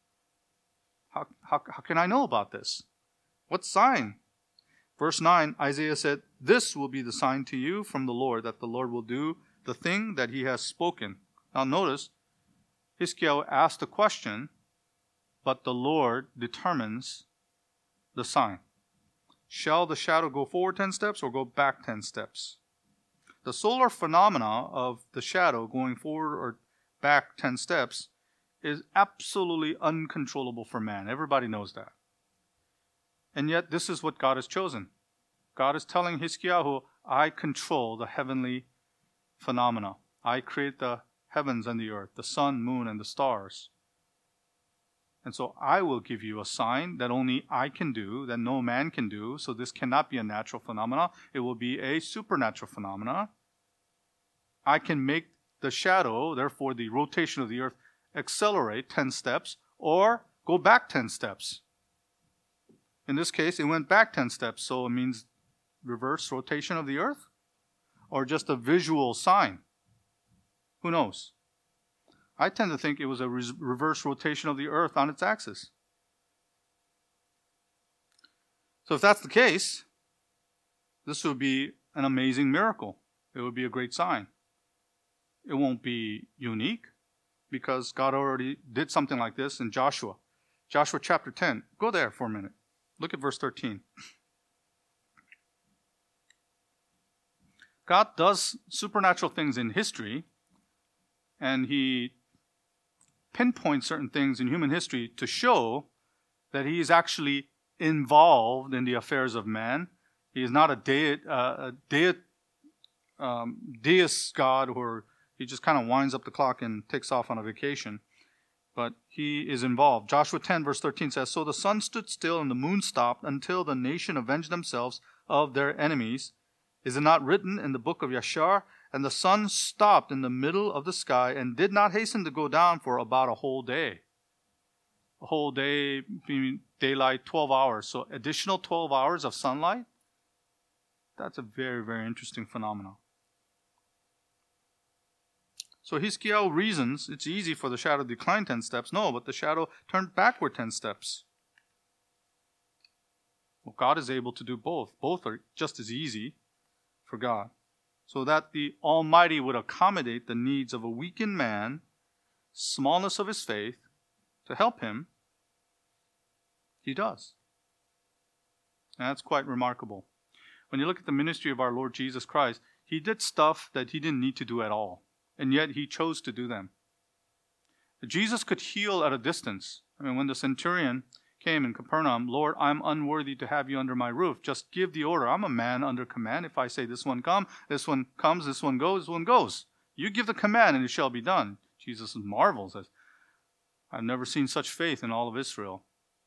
How can I know about this? What sign? Verse 9, Isaiah said, This will be the sign to you from the Lord, that the Lord will do the thing that he has spoken. Now notice, Hizkiyahu asked a question, but the Lord determines the sign. Shall the shadow go forward 10 steps or go back 10 steps? The solar phenomena of the shadow going forward or back 10 steps is absolutely uncontrollable for man. Everybody knows that. And yet this is what God has chosen. God is telling Hizkiyahu, I control the heavenly phenomena. I create the heavens and the earth, the sun, moon, and the stars. And so I will give you a sign that only I can do, that no man can do. So this cannot be a natural phenomena. It will be a supernatural phenomena. I can make the shadow, therefore the rotation of the earth, accelerate 10 steps or go back 10 steps. In this case, it went back 10 steps. So it means reverse rotation of the earth or just a visual sign. Who knows? I tend to think it was a reverse rotation of the earth on its axis. So if that's the case, this would be an amazing miracle. It would be a great sign. It won't be unique because God already did something like this in Joshua. Joshua chapter 10. Go there for a minute. Look at verse 13. God does supernatural things in history, and he pinpoints certain things in human history to show that he is actually involved in the affairs of man. He is not a deist God where he just kind of winds up the clock and takes off on a vacation. But he is involved. Joshua 10 verse 13 says, "So the sun stood still and the moon stopped until the nation avenged themselves of their enemies. Is it not written in the book of Yashar? And the sun stopped in the middle of the sky and did not hasten to go down for about a whole day." A whole day, meaning daylight, 12 hours. So additional 12 hours of sunlight. That's a very, very interesting phenomenon. So Hiskiyahu reasons it's easy for the shadow to decline 10 steps. No, but the shadow turned backward 10 steps. Well, God is able to do both. Both are just as easy for God. So that the Almighty would accommodate the needs of a weakened man, smallness of his faith, to help him, he does. And that's quite remarkable. When you look at the ministry of our Lord Jesus Christ, he did stuff that he didn't need to do at all. And yet he chose to do them. Jesus could heal at a distance. I mean, when the centurion came in Capernaum, "Lord, I'm unworthy to have you under my roof. Just give the order. I'm a man under command. If I say this one come, this one comes, this one goes, this one goes. You give the command and it shall be done." Jesus marvels, says, "I've never seen such faith in all of Israel.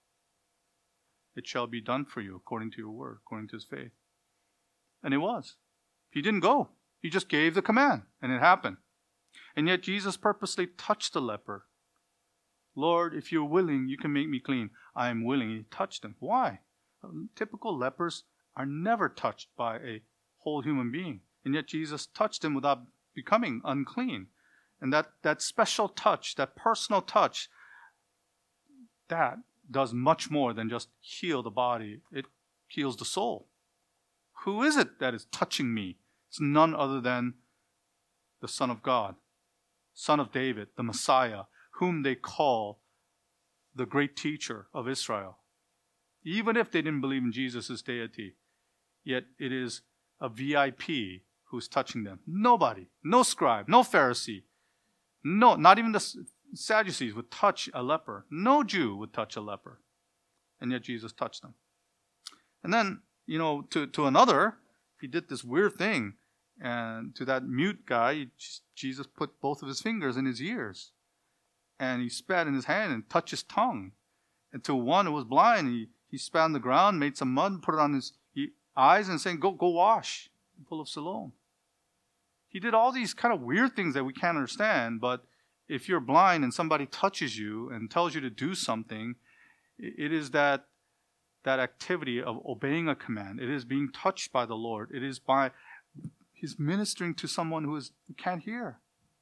It shall be done for you according to your word," according to his faith. And it was. He didn't go. He just gave the command and it happened. And yet Jesus purposely touched the leper. "Lord, if you're willing, you can make me clean." "I am willing." He touched him. Why? Typical lepers are never touched by a whole human being. And yet Jesus touched him without becoming unclean. And that special touch, that personal touch, that does much more than just heal the body. It heals the soul. Who is it that is touching me? It's none other than the Son of God, Son of David, the Messiah, whom they call the great teacher of Israel. Even if they didn't believe in Jesus' deity, yet it is a VIP who's touching them. Nobody, no scribe, no Pharisee, no, not even the Sadducees would touch a leper. No Jew would touch a leper. And yet Jesus touched them. And then, to another, he did this weird thing. And to that mute guy, Jesus put both of his fingers in his ears. And he spat in his hand and touched his tongue. And to one who was blind, he spat on the ground, made some mud, put it on his eyes and saying, go wash, full of Siloam. He did all these kind of weird things that we can't understand. But if you're blind and somebody touches you and tells you to do something, it is that activity of obeying a command. It is being touched by the Lord. It is by He's ministering to someone who can't hear.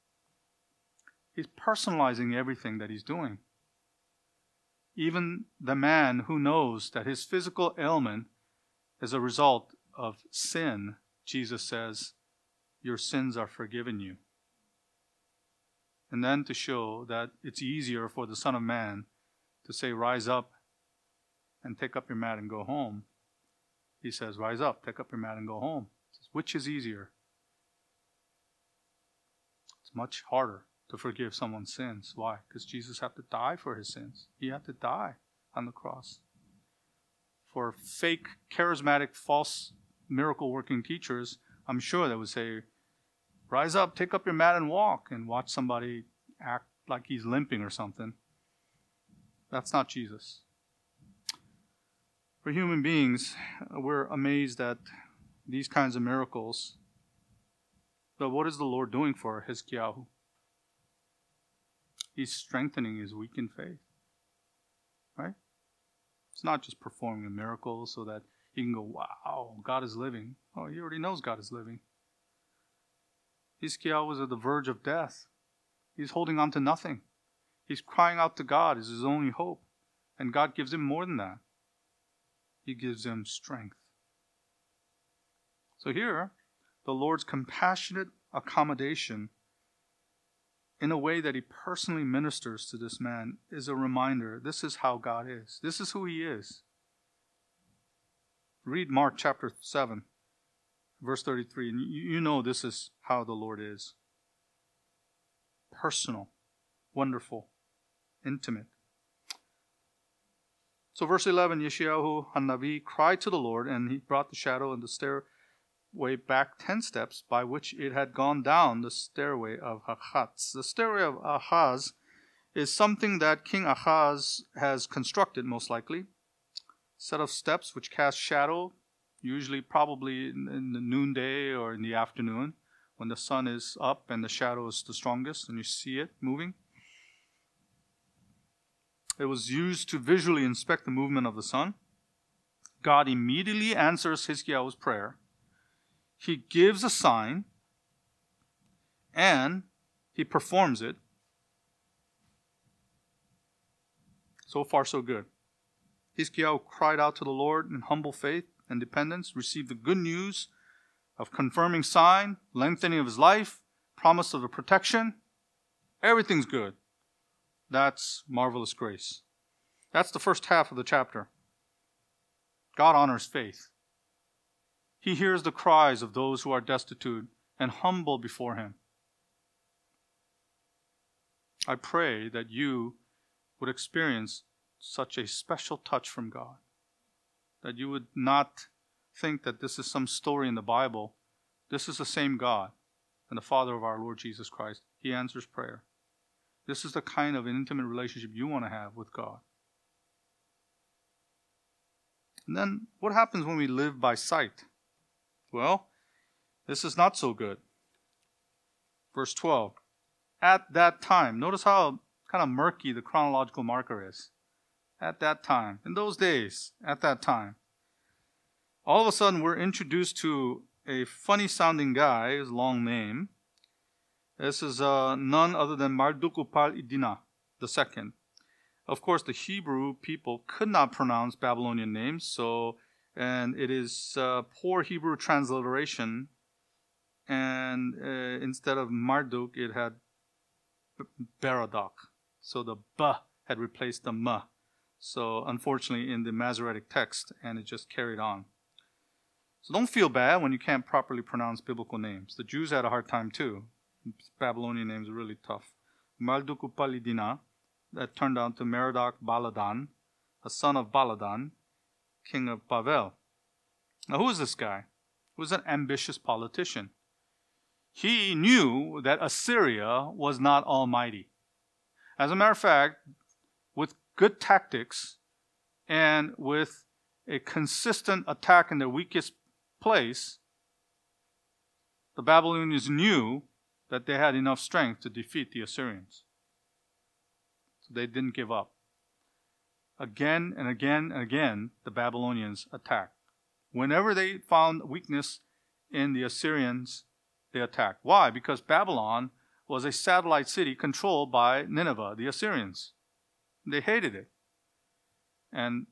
He's personalizing everything that he's doing. Even the man who knows that his physical ailment is a result of sin, Jesus says, "Your sins are forgiven you." And then to show that it's easier for the Son of Man to say, "Rise up and take up your mat and go home," he says, "Rise up, take up your mat and go home." Which is easier? It's much harder to forgive someone's sins. Why? Because Jesus had to die for his sins. He had to die on the cross. For fake, charismatic, false, miracle-working teachers, I'm sure they would say, "Rise up, take up your mat and walk," and watch somebody act like he's limping or something. That's not Jesus. For human beings, we're amazed at these kinds of miracles. But what is the Lord doing for Hiskiyahu? He's strengthening his weakened faith. Right? It's not just performing a miracle so that he can go, "Wow, God is living." Oh, he already knows God is living. Hiskiyahu was at the verge of death. He's holding on to nothing. He's crying out to God as his only hope. And God gives him more than that. He gives him strength. So here, the Lord's compassionate accommodation in a way that he personally ministers to this man is a reminder, this is how God is. This is who he is. Read Mark chapter 7, verse 33, and you know this is how the Lord is. Personal, wonderful, intimate. So verse 11, Yeshayahu Hanavi cried to the Lord, and he brought the shadow and the stairway back 10 steps by which it had gone down, the stairway of Ahaz. The stairway of Ahaz is something that King Ahaz has constructed, most likely. Set of steps which cast shadow, usually probably in the noonday or in the afternoon, when the sun is up and the shadow is the strongest and you see it moving. It was used to visually inspect the movement of the sun. God immediately answers Hizkiyahu's prayer. He gives a sign and he performs it. So far, so good. Hizkiyahu cried out to the Lord in humble faith and dependence, received the good news of confirming sign, lengthening of his life, promise of the protection. Everything's good. That's marvelous grace. That's the first half of the chapter. God honors faith. He hears the cries of those who are destitute and humble before him. I pray that you would experience such a special touch from God, that you would not think that this is some story in the Bible. This is the same God and the Father of our Lord Jesus Christ. He answers prayer. This is the kind of intimate relationship you want to have with God. And then what happens when we live by sight? Well, this is not so good. Verse 12. At that time, notice how kind of murky the chronological marker is. At that time, in those days, at that time. All of a sudden, we're introduced to a funny sounding guy, his long name. This is none other than Marduk-upal-iddina II. Of course, the Hebrew people could not pronounce Babylonian names, and it is poor Hebrew transliteration. And instead of Marduk, it had Berodach. So the B had replaced the M. So unfortunately, in the Masoretic text, and it just carried on. So don't feel bad when you can't properly pronounce biblical names. The Jews had a hard time too. Babylonian names are really tough. Marduk-upal-iddina, that turned out to Merodach-baladan, a son of Baladan, king of Bavel. Now who is this guy? He was an ambitious politician. He knew that Assyria was not almighty. As a matter of fact, with good tactics and with a consistent attack in their weakest place, the Babylonians knew that they had enough strength to defeat the Assyrians. So they didn't give up. Again and again and again, the Babylonians attacked. Whenever they found weakness in the Assyrians, they attacked. Why? Because Babylon was a satellite city controlled by Nineveh, the Assyrians. They hated it. And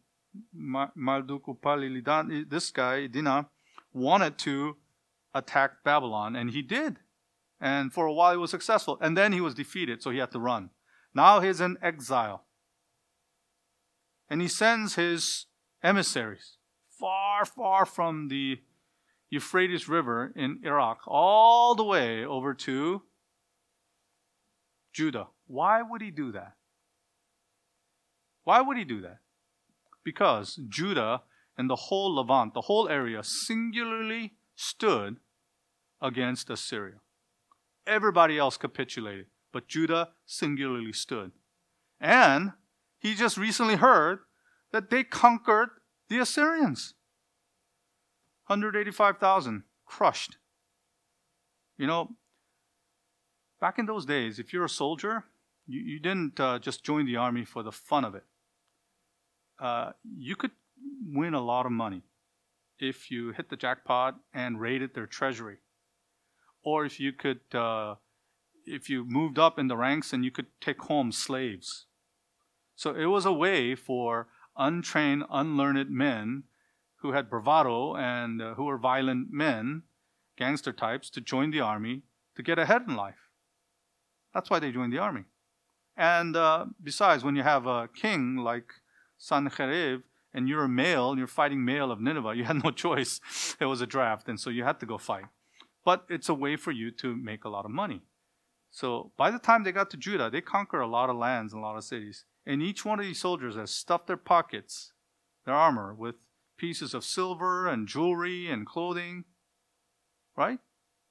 Marduk-upal-iddina, this guy, Iddina, wanted to attack Babylon, and he did. And for a while he was successful. And then he was defeated, so he had to run. Now he's in exile. And he sends his emissaries far, far from the Euphrates River in Iraq, all the way over to Judah. Why would he do that? Why would he do that? Because Judah and the whole Levant, the whole area, singularly stood against Assyria. Everybody else capitulated, but Judah singularly stood. And he just recently heard that they conquered the Assyrians. 185,000 crushed. You know, back in those days, if you're a soldier, you didn't just join the army for the fun of it. You could win a lot of money if you hit the jackpot and raided their treasury. Or if you could, if you moved up in the ranks and you could take home slaves. So it was a way for untrained, unlearned men who had bravado and who were violent men, gangster types, to join the army to get ahead in life. That's why they joined the army. And besides, when you have a king like Sanherib and you're a male, and you're fighting male of Nineveh, you had no choice. It was a draft, and so you had to go fight. But it's a way for you to make a lot of money. So by the time they got to Judah, they conquered a lot of lands and a lot of cities. And each one of these soldiers has stuffed their pockets, their armor, with pieces of silver and jewelry and clothing. Right?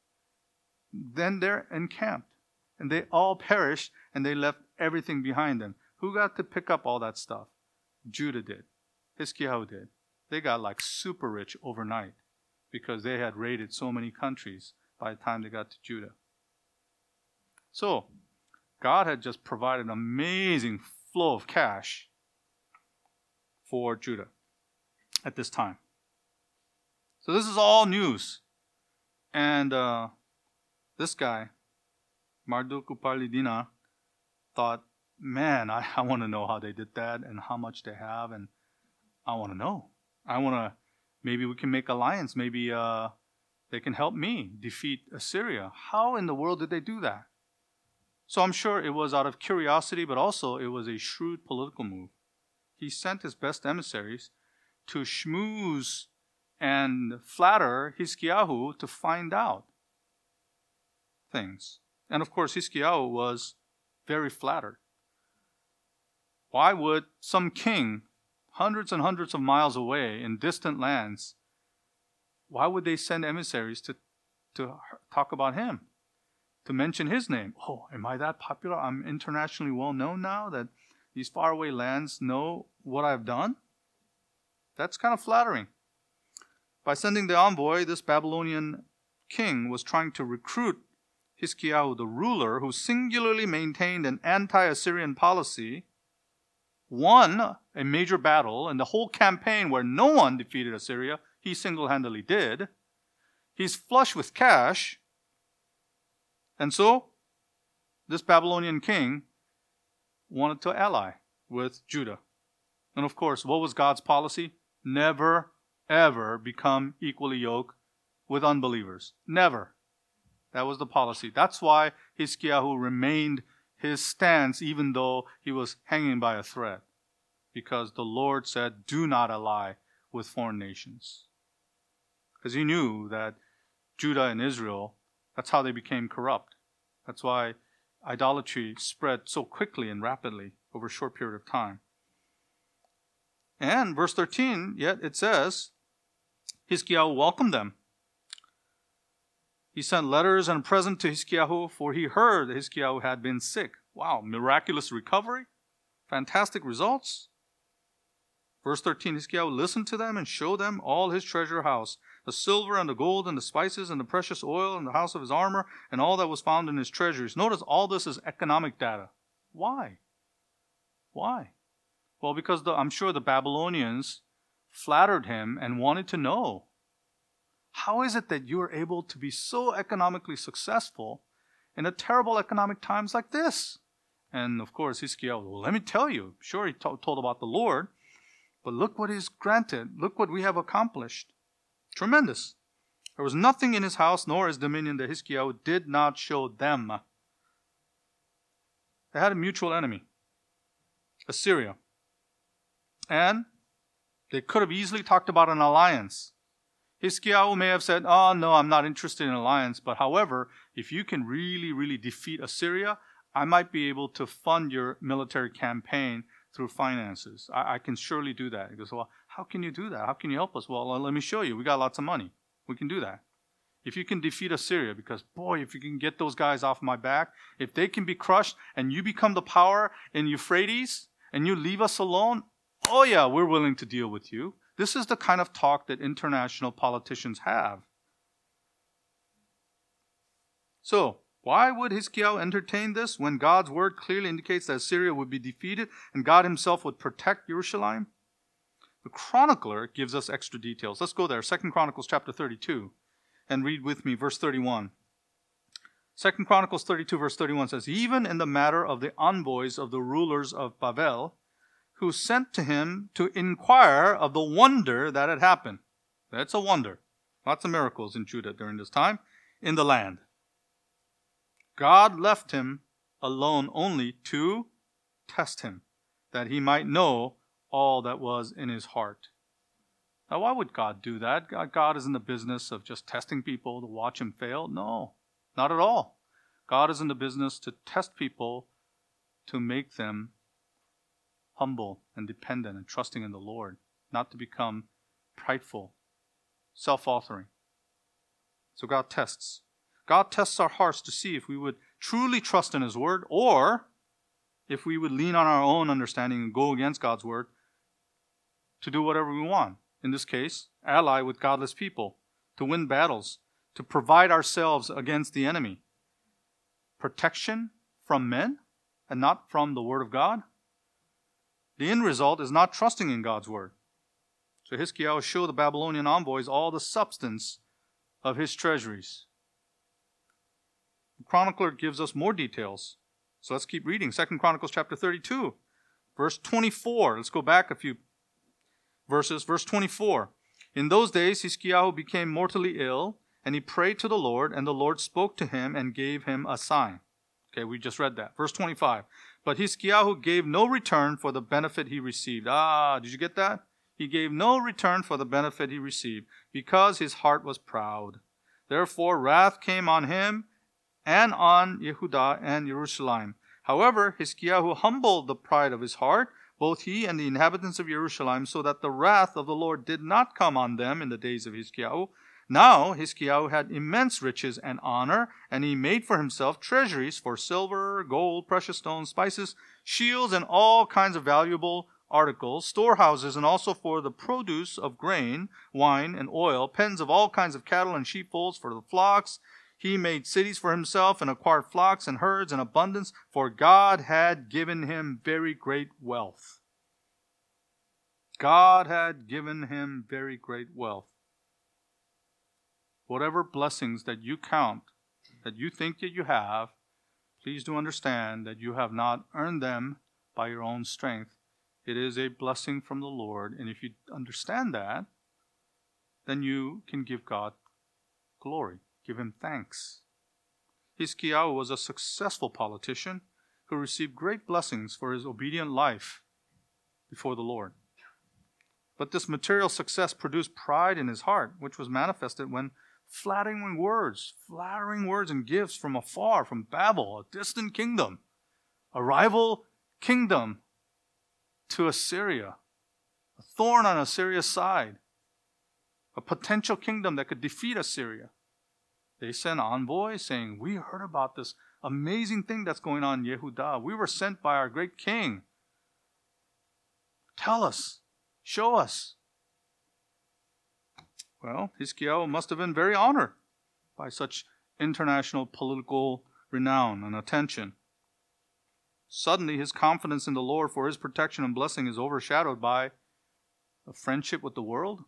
Then they're encamped. And they all perished, and they left everything behind them. Who got to pick up all that stuff? Judah did. Hiskiyahu did. They got like super rich overnight because they had raided so many countries by the time they got to Judah. So, God had just provided an amazing flow of cash for Judah at this time. So this is all news. And this guy, Marduk Upalidina, thought, man, I want to know how they did that and how much they have, and I want to know. Maybe we can make alliance. Maybe they can help me defeat Assyria. How in the world did they do that? So I'm sure it was out of curiosity, but also it was a shrewd political move. He sent his best emissaries to schmooze and flatter Hiskiyahu to find out things. And of course, Hiskiyahu was very flattered. Why would some king, hundreds and hundreds of miles away in distant lands, why would they send emissaries to talk about him? To mention his name. Oh, am I that popular? I'm internationally well known now that these faraway lands know what I've done? That's kind of flattering. By sending the envoy, this Babylonian king was trying to recruit Hiskiyahu, the ruler, who singularly maintained an anti-Assyrian policy, won a major battle, and the whole campaign where no one defeated Assyria, he single-handedly did. He's flush with cash. And so, this Babylonian king wanted to ally with Judah. And of course, what was God's policy? Never, ever become equally yoked with unbelievers. Never. That was the policy. That's why Hiskiyahu remained his stance even though he was hanging by a thread. Because the Lord said, do not ally with foreign nations. Because he knew that Judah and Israel, that's how they became corrupt. That's why idolatry spread so quickly and rapidly over a short period of time. And verse 13, yet it says, Hiskiyahu welcomed them. He sent letters and a present to Hiskiyahu, for he heard that Hiskiyahu had been sick. Wow, miraculous recovery. Fantastic results. Verse 13, Hiskiyahu listened to them and showed them all his treasure house, the silver and the gold and the spices and the precious oil and the house of his armor and all that was found in his treasuries. Notice all this is economic data. Why? Why? Well, because I'm sure the Babylonians flattered him and wanted to know, how is it that you are able to be so economically successful in a terrible economic times like this? And of course, Hiskiyahu, well, let me tell you. Sure, he told about the Lord, but look what is granted. Look what we have accomplished. Tremendous. There was nothing in his house nor his dominion that Hiskiyahu did not show them. They had a mutual enemy, Assyria. And they could have easily talked about an alliance. Hiskiyahu may have said, oh, no, I'm not interested in an alliance. But however, if you can really, really defeat Assyria, I might be able to fund your military campaign through finances. I can surely do that. He goes, well, how can you do that? How can you help us? Well, let me show you. We got lots of money. We can do that. If you can defeat Assyria, because boy, if you can get those guys off my back, if they can be crushed and you become the power in Euphrates and you leave us alone, oh yeah, we're willing to deal with you. This is the kind of talk that international politicians have. So, why would Hiskiyahu entertain this when God's word clearly indicates that Assyria would be defeated and God himself would protect Jerusalem? The chronicler gives us extra details. Let's go there. 2 Chronicles chapter 32 and read with me verse 31. 2 Chronicles 32 verse 31 says, even in the matter of the envoys of the rulers of Babel, who sent to him to inquire of the wonder that had happened. That's a wonder. Lots of miracles in Judah during this time in the land. God left him alone only to test him, that he might know all that was in his heart. Now, why would God do that? God is in the business of just testing people to watch him fail. No, not at all. God is in the business to test people to make them humble and dependent and trusting in the Lord, not to become prideful, self-authoring. So God tests. God tests our hearts to see if we would truly trust in His Word or if we would lean on our own understanding and go against God's Word to do whatever we want. In this case, ally with godless people, to win battles, to provide ourselves against the enemy. Protection from men and not from the Word of God. The end result is not trusting in God's Word. So Hiskiah showed the Babylonian envoys all the substance of his treasuries. The chronicler gives us more details. So let's keep reading. 2 Chronicles chapter 32, verse 24. Let's go back a few verses. Verse 24. In those days, Hiskiah became mortally ill, and he prayed to the Lord, and the Lord spoke to him and gave him a sign. Okay, we just read that. Verse 25. But Hiskiah gave no return for the benefit he received. Did you get that? He gave no return for the benefit he received, because his heart was proud. Therefore, wrath came on him and on Yehudah and Jerusalem. However, Hiskiah humbled the pride of his heart, both he and the inhabitants of Jerusalem, so that the wrath of the Lord did not come on them in the days of Hiskiah. Now Hiskiah had immense riches and honor, and he made for himself treasuries for silver, gold, precious stones, spices, shields, and all kinds of valuable articles, storehouses, and also for the produce of grain, wine, and oil, pens of all kinds of cattle and sheepfolds for the flocks. He made cities for himself and acquired flocks and herds in abundance, for God had given him very great wealth. God had given him very great wealth. Whatever blessings that you count, that you think that you have, please do understand that you have not earned them by your own strength. It is a blessing from the Lord, and if you understand that, then you can give God glory, give Him thanks. Hiskiah was a successful politician who received great blessings for his obedient life before the Lord. But this material success produced pride in his heart, which was manifested when flattering words and gifts from afar, from Babel, a distant kingdom, a rival kingdom to Assyria, a thorn on Assyria's side, a potential kingdom that could defeat Assyria. They sent envoys saying, we heard about this amazing thing that's going on in Yehudah. We were sent by our great king. Tell us, show us. Well, Hiskiah must have been very honored by such international political renown and attention. Suddenly, his confidence in the Lord for his protection and blessing is overshadowed by a friendship with the world.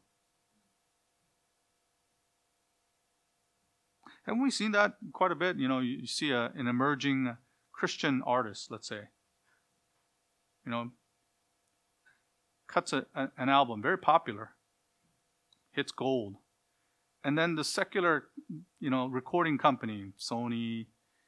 Haven't we seen that quite a bit? You know, you see an emerging Christian artist, let's say, cuts an album, very popular, hits gold. And then the secular, recording company, Sony,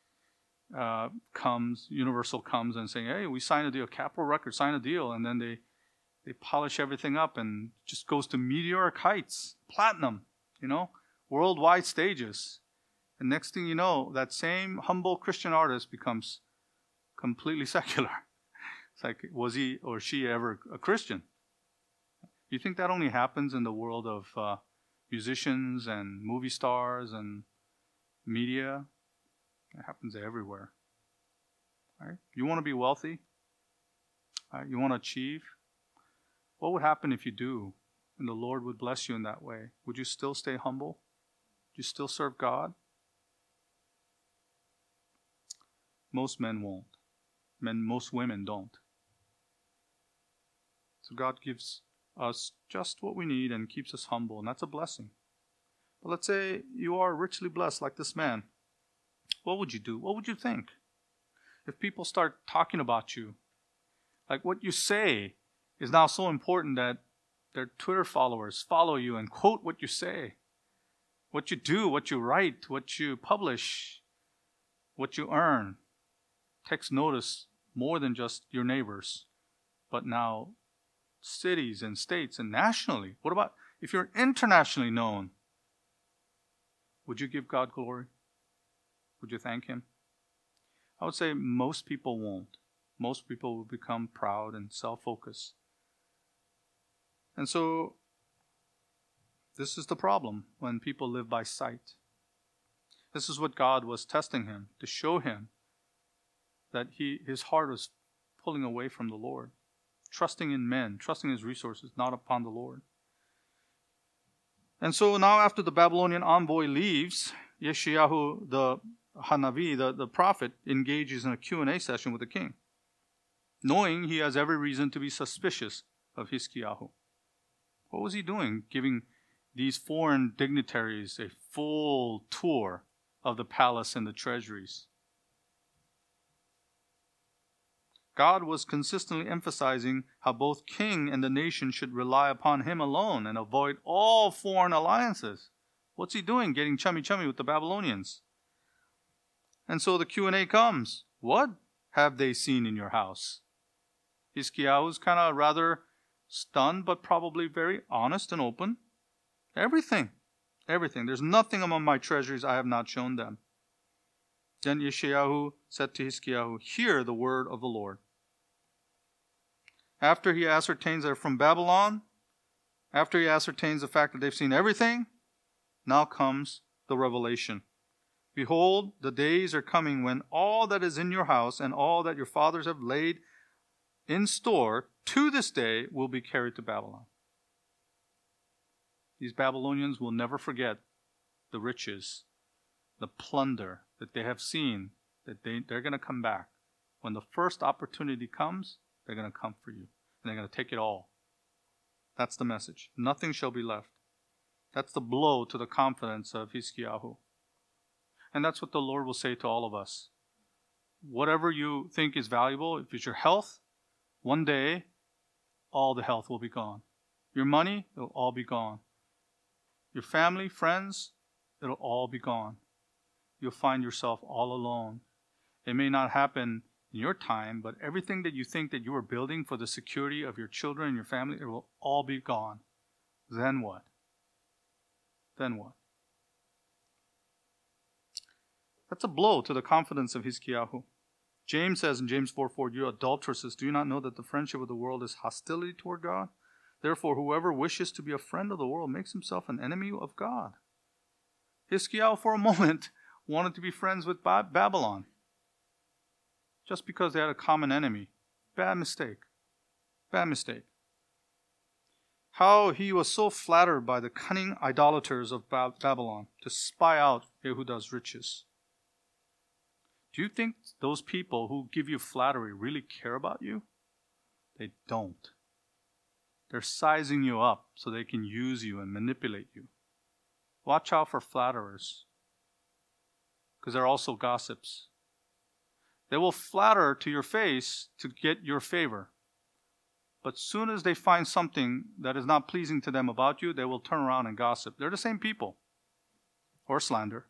Universal comes and saying, hey, we signed a deal, Capitol Records signed a deal, and then they polish everything up and just goes to meteoric heights, platinum, worldwide stages. And next thing you know, that same humble Christian artist becomes completely secular. It's like, was he or she ever a Christian? You think that only happens in the world of musicians and movie stars and media? It happens everywhere. Right? You want to be wealthy? Right? You want to achieve? What would happen if you do and the Lord would bless you in that way? Would you still stay humble? Would you still serve God? Most men won't. Most women don't. So God gives us just what we need and keeps us humble, and that's a blessing. But let's say you are richly blessed like this man. What would you do? What would you think? If people start talking about you, like what you say is now so important that their Twitter followers follow you and quote what you say. What you do, what you write, what you publish, what you earn takes notice more than just your neighbors, but now cities and states and nationally. What about if you're internationally known? Would you give God glory? Would you thank Him? I would say most people won't. Most people will become proud and self-focused. And so, this is the problem when people live by sight. This is what God was testing him, to show him that his heart was pulling away from the Lord, trusting in men, trusting his resources, not upon the Lord. And so now after the Babylonian envoy leaves, Yeshayahu the Hanavi, the prophet, engages in a Q&A session with the king, knowing he has every reason to be suspicious of Hizkiyahu. What was he doing, giving these foreign dignitaries a full tour of the palace and the treasuries? God was consistently emphasizing how both king and the nation should rely upon him alone and avoid all foreign alliances. What's he doing, getting chummy-chummy with the Babylonians? And so the Q&A comes. What have they seen in your house? Hizkiyahu is kind of rather stunned, but probably very honest and open. Everything. There's nothing among my treasuries I have not shown them. Then Yeshayahu said to Hizkiyahu, hear the word of the Lord. After he ascertains they're from Babylon, after he ascertains the fact that they've seen everything, now comes the revelation. Behold, the days are coming when all that is in your house and all that your fathers have laid in store to this day will be carried to Babylon. These Babylonians will never forget the riches, the plunder that they have seen, that they're going to come back. When the first opportunity comes, they're going to come for you. And they're going to take it all. That's the message. Nothing shall be left. That's the blow to the confidence of Hizkiyahu. And that's what the Lord will say to all of us. Whatever you think is valuable, if it's your health, one day, all the health will be gone. Your money, it'll all be gone. Your family, friends, it'll all be gone. You'll find yourself all alone. It may not happen in your time, but everything that you think that you are building for the security of your children and your family, it will all be gone. Then what? That's a blow to the confidence of Hizkiyahu. James says in James 4:4, you adulteresses, do you not know that the friendship of the world is hostility toward God? Therefore, whoever wishes to be a friend of the world makes himself an enemy of God. Hizkiyahu, for a moment, wanted to be friends with Babylon just because they had a common enemy. Bad mistake. How he was so flattered by the cunning idolaters of Babylon to spy out Yehuda's riches. Do you think those people who give you flattery really care about you? They don't. They're sizing you up so they can use you and manipulate you. Watch out for flatterers, because they're also gossips. They will flatter to your face to get your favor. But soon as they find something that is not pleasing to them about you, they will turn around and gossip. They're the same people. Or slander.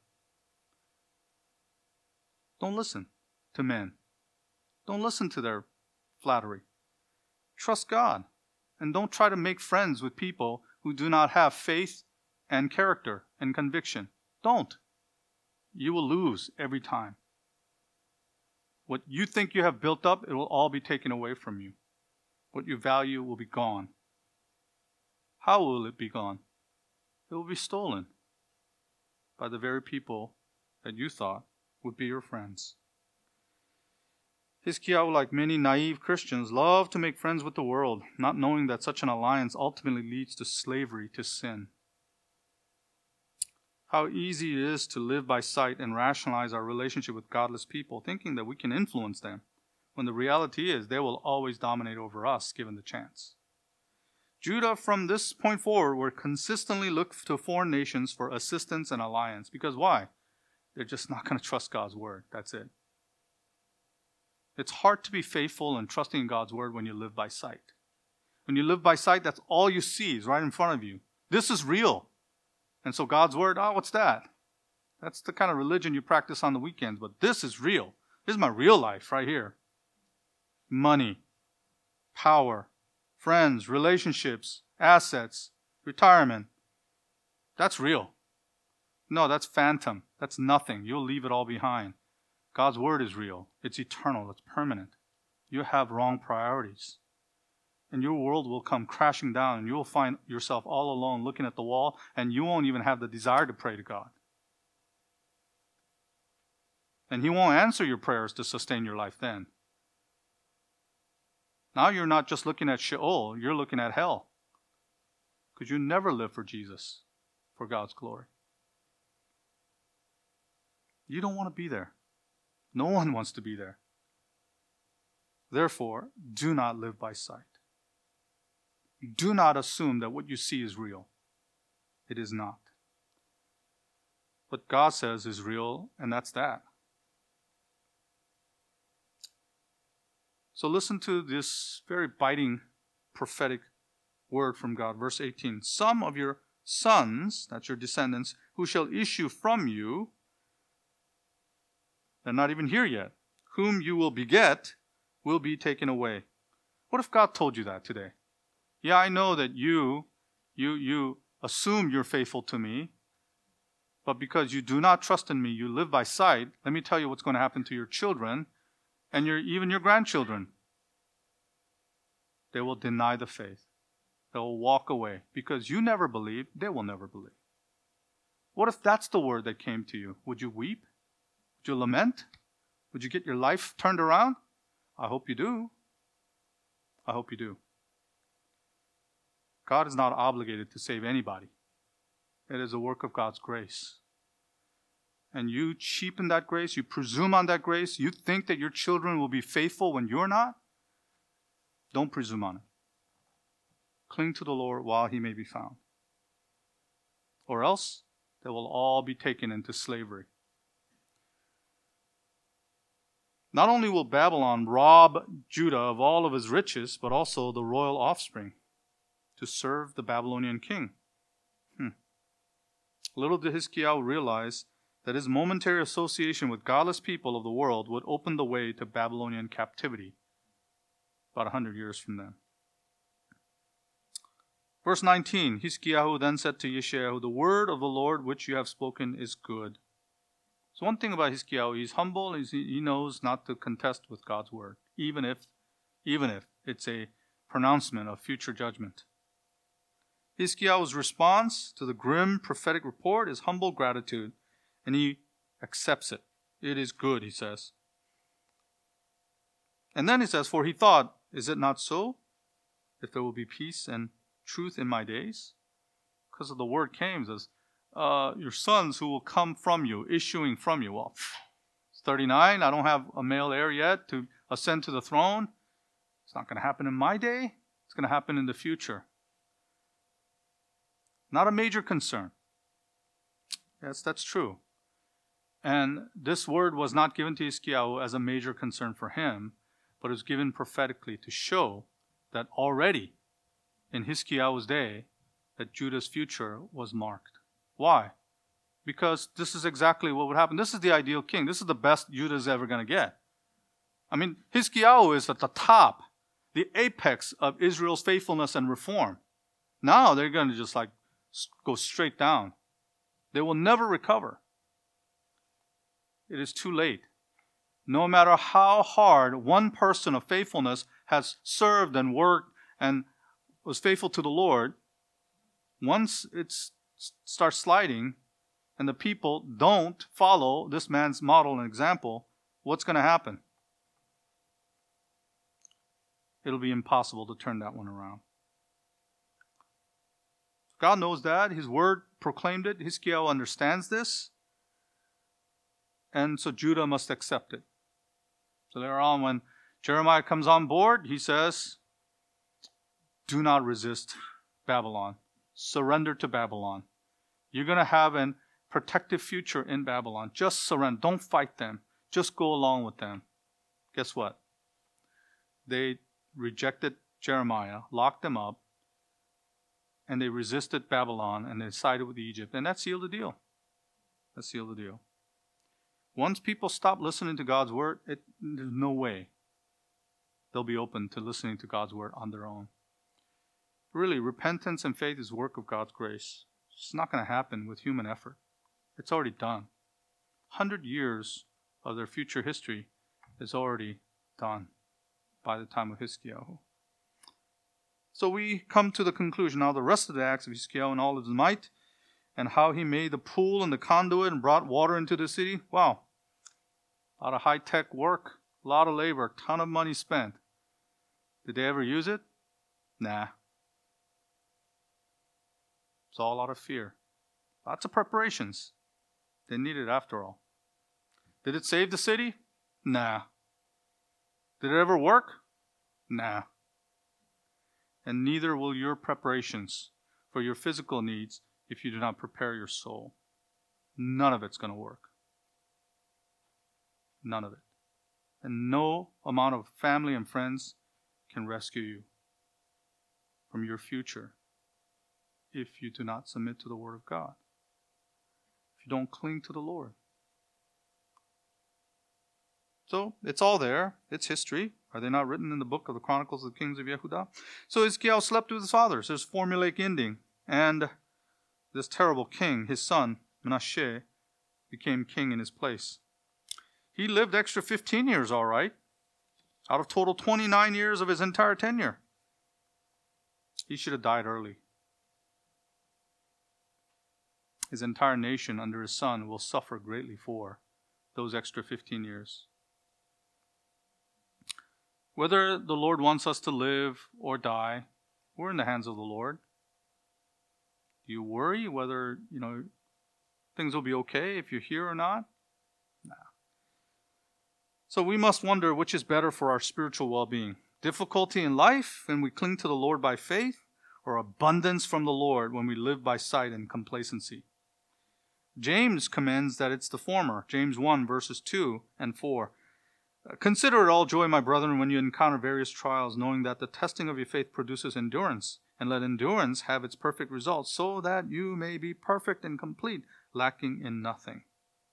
Don't listen to men. Don't listen to their flattery. Trust God. And don't try to make friends with people who do not have faith and character and conviction. Don't. You will lose every time. What you think you have built up, it will all be taken away from you. What you value will be gone. How will it be gone? It will be stolen by the very people that you thought would be your friends. Hizkiyahu, like many naive Christians, loved to make friends with the world, not knowing that such an alliance ultimately leads to slavery, to sin. How easy it is to live by sight and rationalize our relationship with godless people, thinking that we can influence them, when the reality is they will always dominate over us given the chance. Judah, from this point forward, will consistently look to foreign nations for assistance and alliance. Because why? They're just not going to trust God's word. That's it. It's hard to be faithful and trusting in God's word when you live by sight. When you live by sight, that's all you see is right in front of you. This is real. And so God's word, what's that? That's the kind of religion you practice on the weekends. But this is real. This is my real life right here. Money, power, friends, relationships, assets, retirement. That's real. No, that's phantom. That's nothing. You'll leave it all behind. God's word is real. It's eternal. It's permanent. You have wrong priorities. And your world will come crashing down, and you will find yourself all alone looking at the wall, and you won't even have the desire to pray to God. And He won't answer your prayers to sustain your life then. Now you're not just looking at Sheol, you're looking at hell. Because you never live for Jesus, for God's glory. You don't want to be there. No one wants to be there. Therefore, do not live by sight. Do not assume that what you see is real. It is not. What God says is real, and that's that. So listen to this very biting prophetic word from God. Verse 18. Some of your sons, that's your descendants, who shall issue from you, they're not even here yet, whom you will beget, will be taken away. What if God told you that today? Yeah, I know that you assume you're faithful to me, but because you do not trust in me, you live by sight. Let me tell you what's going to happen to your children and even your grandchildren. They will deny the faith. They will walk away because you never believed. They will never believe. What if that's the word that came to you? Would you weep? Would you lament? Would you get your life turned around? I hope you do. I hope you do. God is not obligated to save anybody. It is a work of God's grace. And you cheapen that grace, you presume on that grace, you think that your children will be faithful when you're not? Don't presume on it. Cling to the Lord while He may be found. Or else, they will all be taken into slavery. Not only will Babylon rob Judah of all of his riches, but also the royal offspring to serve the Babylonian king. Little did Hiskiah realize that his momentary association with godless people of the world would open the way to Babylonian captivity about 100 years from then. Verse 19, Hiskiah then said to Yeshayahu, the word of the Lord which you have spoken is good. So one thing about Hiskiah, he's humble, he knows not to contest with God's word, even if it's a pronouncement of future judgment. Hiskiah's response to the grim prophetic report is humble gratitude, and he accepts it. It is good, he says. And then he says, for he thought, is it not so? If there will be peace and truth in my days? Because of the word came, says, your sons who will come from you, issuing from you. Well, it's 39, I don't have a male heir yet to ascend to the throne. It's not going to happen in my day. It's going to happen in the future. Not a major concern. Yes, that's true. And this word was not given to Hiskiah as a major concern for him, but it was given prophetically to show that already in Hiskiah's day, that Judah's future was marked. Why? Because this is exactly what would happen. This is the ideal king. This is the best Judah's ever going to get. I mean, Hiskiah is at the top, the apex of Israel's faithfulness and reform. Now they're going to just go straight down. They will never recover. It is too late. No matter how hard one person of faithfulness has served and worked and was faithful to the Lord, once it starts sliding and the people don't follow this man's model and example, what's going to happen? It'll be impossible to turn that one around. God knows that. His word proclaimed it. Hiskiah understands this. And so Judah must accept it. So later on, when Jeremiah comes on board, he says, do not resist Babylon. Surrender to Babylon. You're going to have a protective future in Babylon. Just surrender. Don't fight them. Just go along with them. Guess what? They rejected Jeremiah, locked them up, and they resisted Babylon, and they sided with Egypt. And that sealed the deal. That sealed the deal. Once people stop listening to God's word, there's no way they'll be open to listening to God's word on their own. Really, repentance and faith is the work of God's grace. It's not going to happen with human effort. It's already done. 100 years of their future history is already done by the time of Hiskiyahu. So we come to the conclusion now, the rest of the acts of Hiskiyahu and all of his might, and how he made the pool and the conduit and brought water into the city. Wow. A lot of high-tech work, a lot of labor, a ton of money spent. Did they ever use it? Nah. It's all out of fear. Lots of preparations. They need it after all. Did it save the city? Nah. Did it ever work? Nah. And neither will your preparations for your physical needs if you do not prepare your soul. None of it's going to work. None of it. And no amount of family and friends can rescue you from your future if you do not submit to the Word of God. If you don't cling to the Lord. So, it's all there. It's history. Are they not written in the book of the Chronicles of the Kings of Yehudah? So Hiskiyahu slept with his fathers. There's formulaic ending. And this terrible king, his son, Menashe, became king in his place. He lived extra 15 years, all right, out of total 29 years of his entire tenure. He should have died early. His entire nation under his son will suffer greatly for those extra 15 years. Whether the Lord wants us to live or die, we're in the hands of the Lord. Do you worry whether, things will be okay if you're here or not? Nah. So we must wonder which is better for our spiritual well-being. Difficulty in life when we cling to the Lord by faith, or abundance from the Lord when we live by sight and complacency. James commends that it's the former. James 1, verses 2 and 4. Consider it all joy, my brethren, when you encounter various trials, knowing that the testing of your faith produces endurance. And let endurance have its perfect result, so that you may be perfect and complete, lacking in nothing.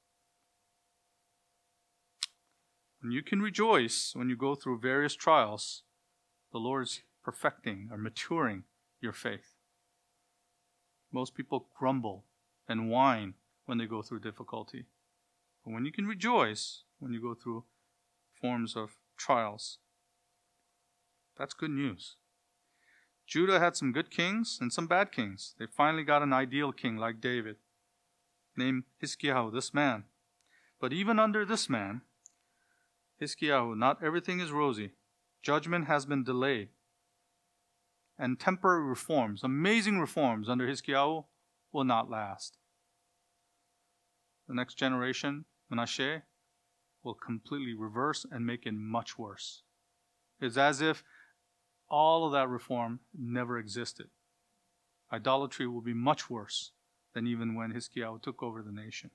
And you can rejoice when you go through various trials. The Lord's perfecting or maturing your faith. Most people grumble and whine when they go through difficulty. But when you can rejoice when you go through forms of trials, that's good news. Judah had some good kings and some bad kings. They finally got an ideal king like David, named Hiskiyahu, this man. But even under this man, Hiskiyahu, not everything is rosy. Judgment has been delayed. And temporary reforms, amazing reforms under Hiskiyahu, will not last. The next generation, Menashe, will completely reverse and make it much worse. It's as if all of that reform never existed. Idolatry will be much worse than even when Hiskiyahu took over the nation.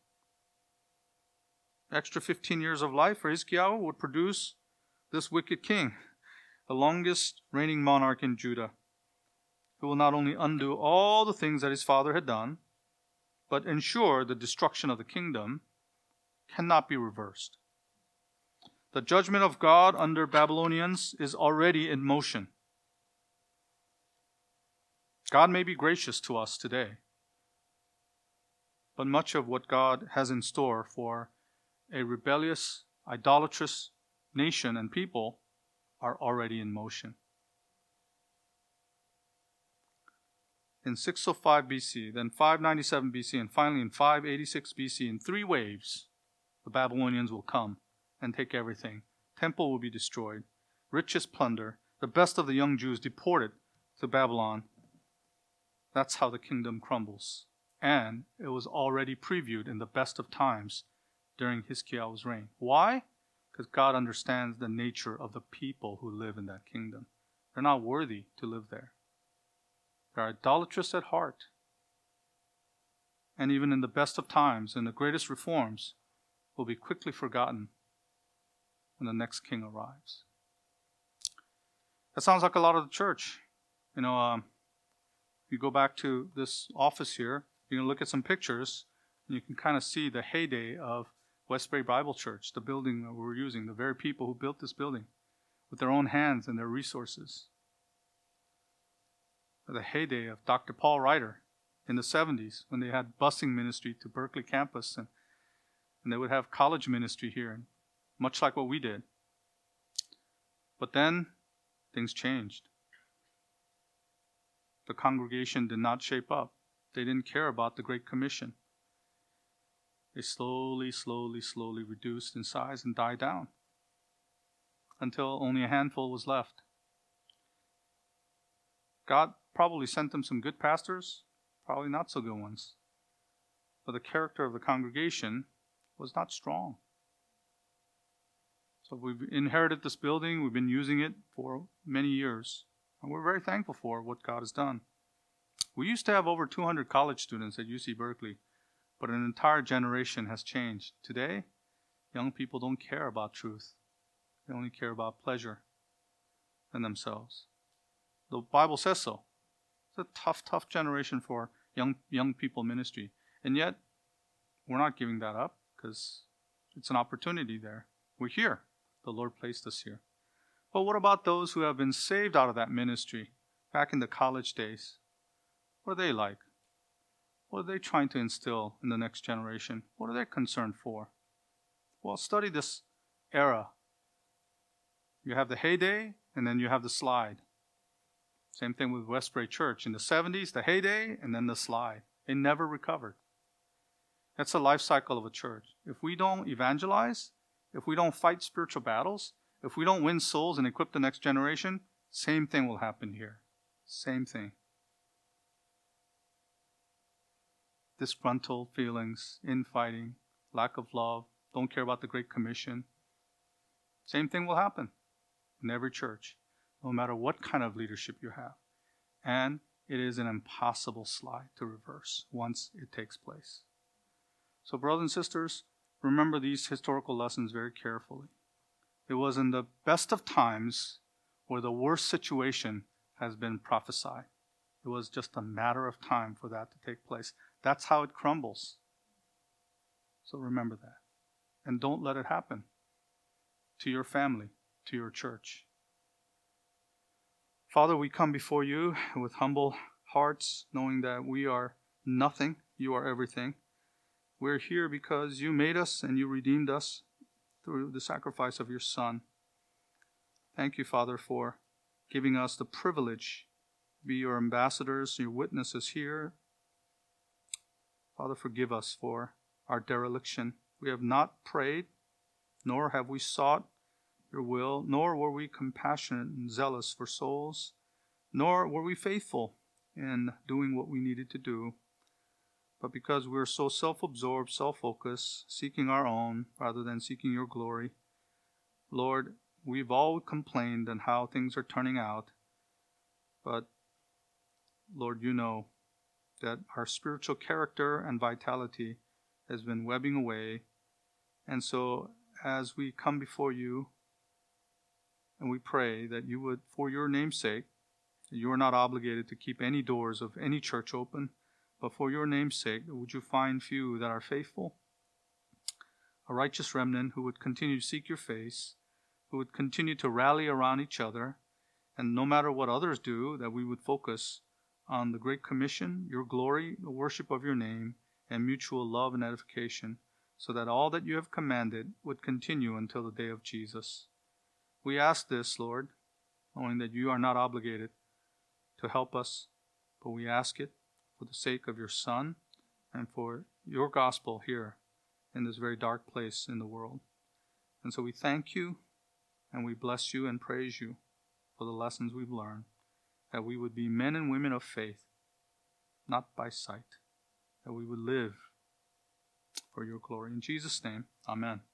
Extra 15 years of life for Hiskiyahu would produce this wicked king, the longest reigning monarch in Judah, who will not only undo all the things that his father had done, but ensure the destruction of the kingdom cannot be reversed. The judgment of God under Babylonians is already in motion. God may be gracious to us today, but much of what God has in store for a rebellious, idolatrous nation and people are already in motion. In 605 BC, then 597 BC, and finally in 586 BC, in 3 waves, the Babylonians will come and take everything. Temple will be destroyed, riches plunder, the best of the young Jews deported to Babylon. That's how the kingdom crumbles. And it was already previewed in the best of times during Hiskiyahu's reign. Why? Because God understands the nature of the people who live in that kingdom. They're not worthy to live there. They're idolatrous at heart. And even in the best of times, in the greatest reforms, will be quickly forgotten when the next king arrives. That sounds like a lot of the church. If you go back to this office here, you can look at some pictures, and you can kind of see the heyday of Westbury Bible Church, the building that we're using, the very people who built this building with their own hands and their resources. The heyday of Dr. Paul Ryder in the 70s when they had busing ministry to Berkeley campus. And they would have college ministry here, much like what we did. But then things changed. The congregation did not shape up. They didn't care about the Great Commission. They slowly reduced in size and died down until only a handful was left. God probably sent them some good pastors, probably not so good ones. But the character of the congregation was not strong. So we've inherited this building. We've been using it for many years. And we're very thankful for what God has done. We used to have over 200 college students at UC Berkeley, but an entire generation has changed. Today, young people don't care about truth. They only care about pleasure and themselves. The Bible says so. It's a tough generation for young people ministry. And yet, we're not giving that up because it's an opportunity there. We're here. The Lord placed us here. But what about those who have been saved out of that ministry back in the college days? What are they like? What are they trying to instill in the next generation? What are they concerned for? Well, study this era. You have the heyday, and then you have the slide. Same thing with Westbury Church. In the 70s, the heyday, and then the slide. They never recovered. That's the life cycle of a church. If we don't evangelize, if we don't fight spiritual battles, if we don't win souls and equip the next generation, same thing will happen here. Same thing. Disgruntled feelings, infighting, lack of love, don't care about the Great Commission. Same thing will happen in every church, no matter what kind of leadership you have. And it is an impossible slide to reverse once it takes place. So brothers and sisters, remember these historical lessons very carefully. It was in the best of times where the worst situation has been prophesied. It was just a matter of time for that to take place. That's how it crumbles. So remember that. And don't let it happen to your family, to your church. Father, we come before you with humble hearts, knowing that we are nothing. You are everything. We're here because you made us and you redeemed us through the sacrifice of your Son. Thank you, Father, for giving us the privilege to be your ambassadors, your witnesses here. Father, forgive us for our dereliction. We have not prayed, nor have we sought your will, nor were we compassionate and zealous for souls, nor were we faithful in doing what we needed to do. But because we're so self-absorbed, self-focused, seeking our own rather than seeking your glory, Lord, we've all complained on how things are turning out. But, Lord, you know that our spiritual character and vitality has been webbing away. And so, as we come before you, and we pray that you would, for your name's sake, you are not obligated to keep any doors of any church open, but for your name's sake, would you find few that are faithful, a righteous remnant who would continue to seek your face, who would continue to rally around each other, and no matter what others do, that we would focus on the Great Commission, your glory, the worship of your name, and mutual love and edification, so that all that you have commanded would continue until the day of Jesus. We ask this, Lord, knowing that you are not obligated to help us, but we ask it for the sake of your Son and for your gospel here in this very dark place in the world. And so we thank you and we bless you and praise you for the lessons we've learned, that we would be men and women of faith, not by sight, that we would live for your glory. In Jesus' name, amen.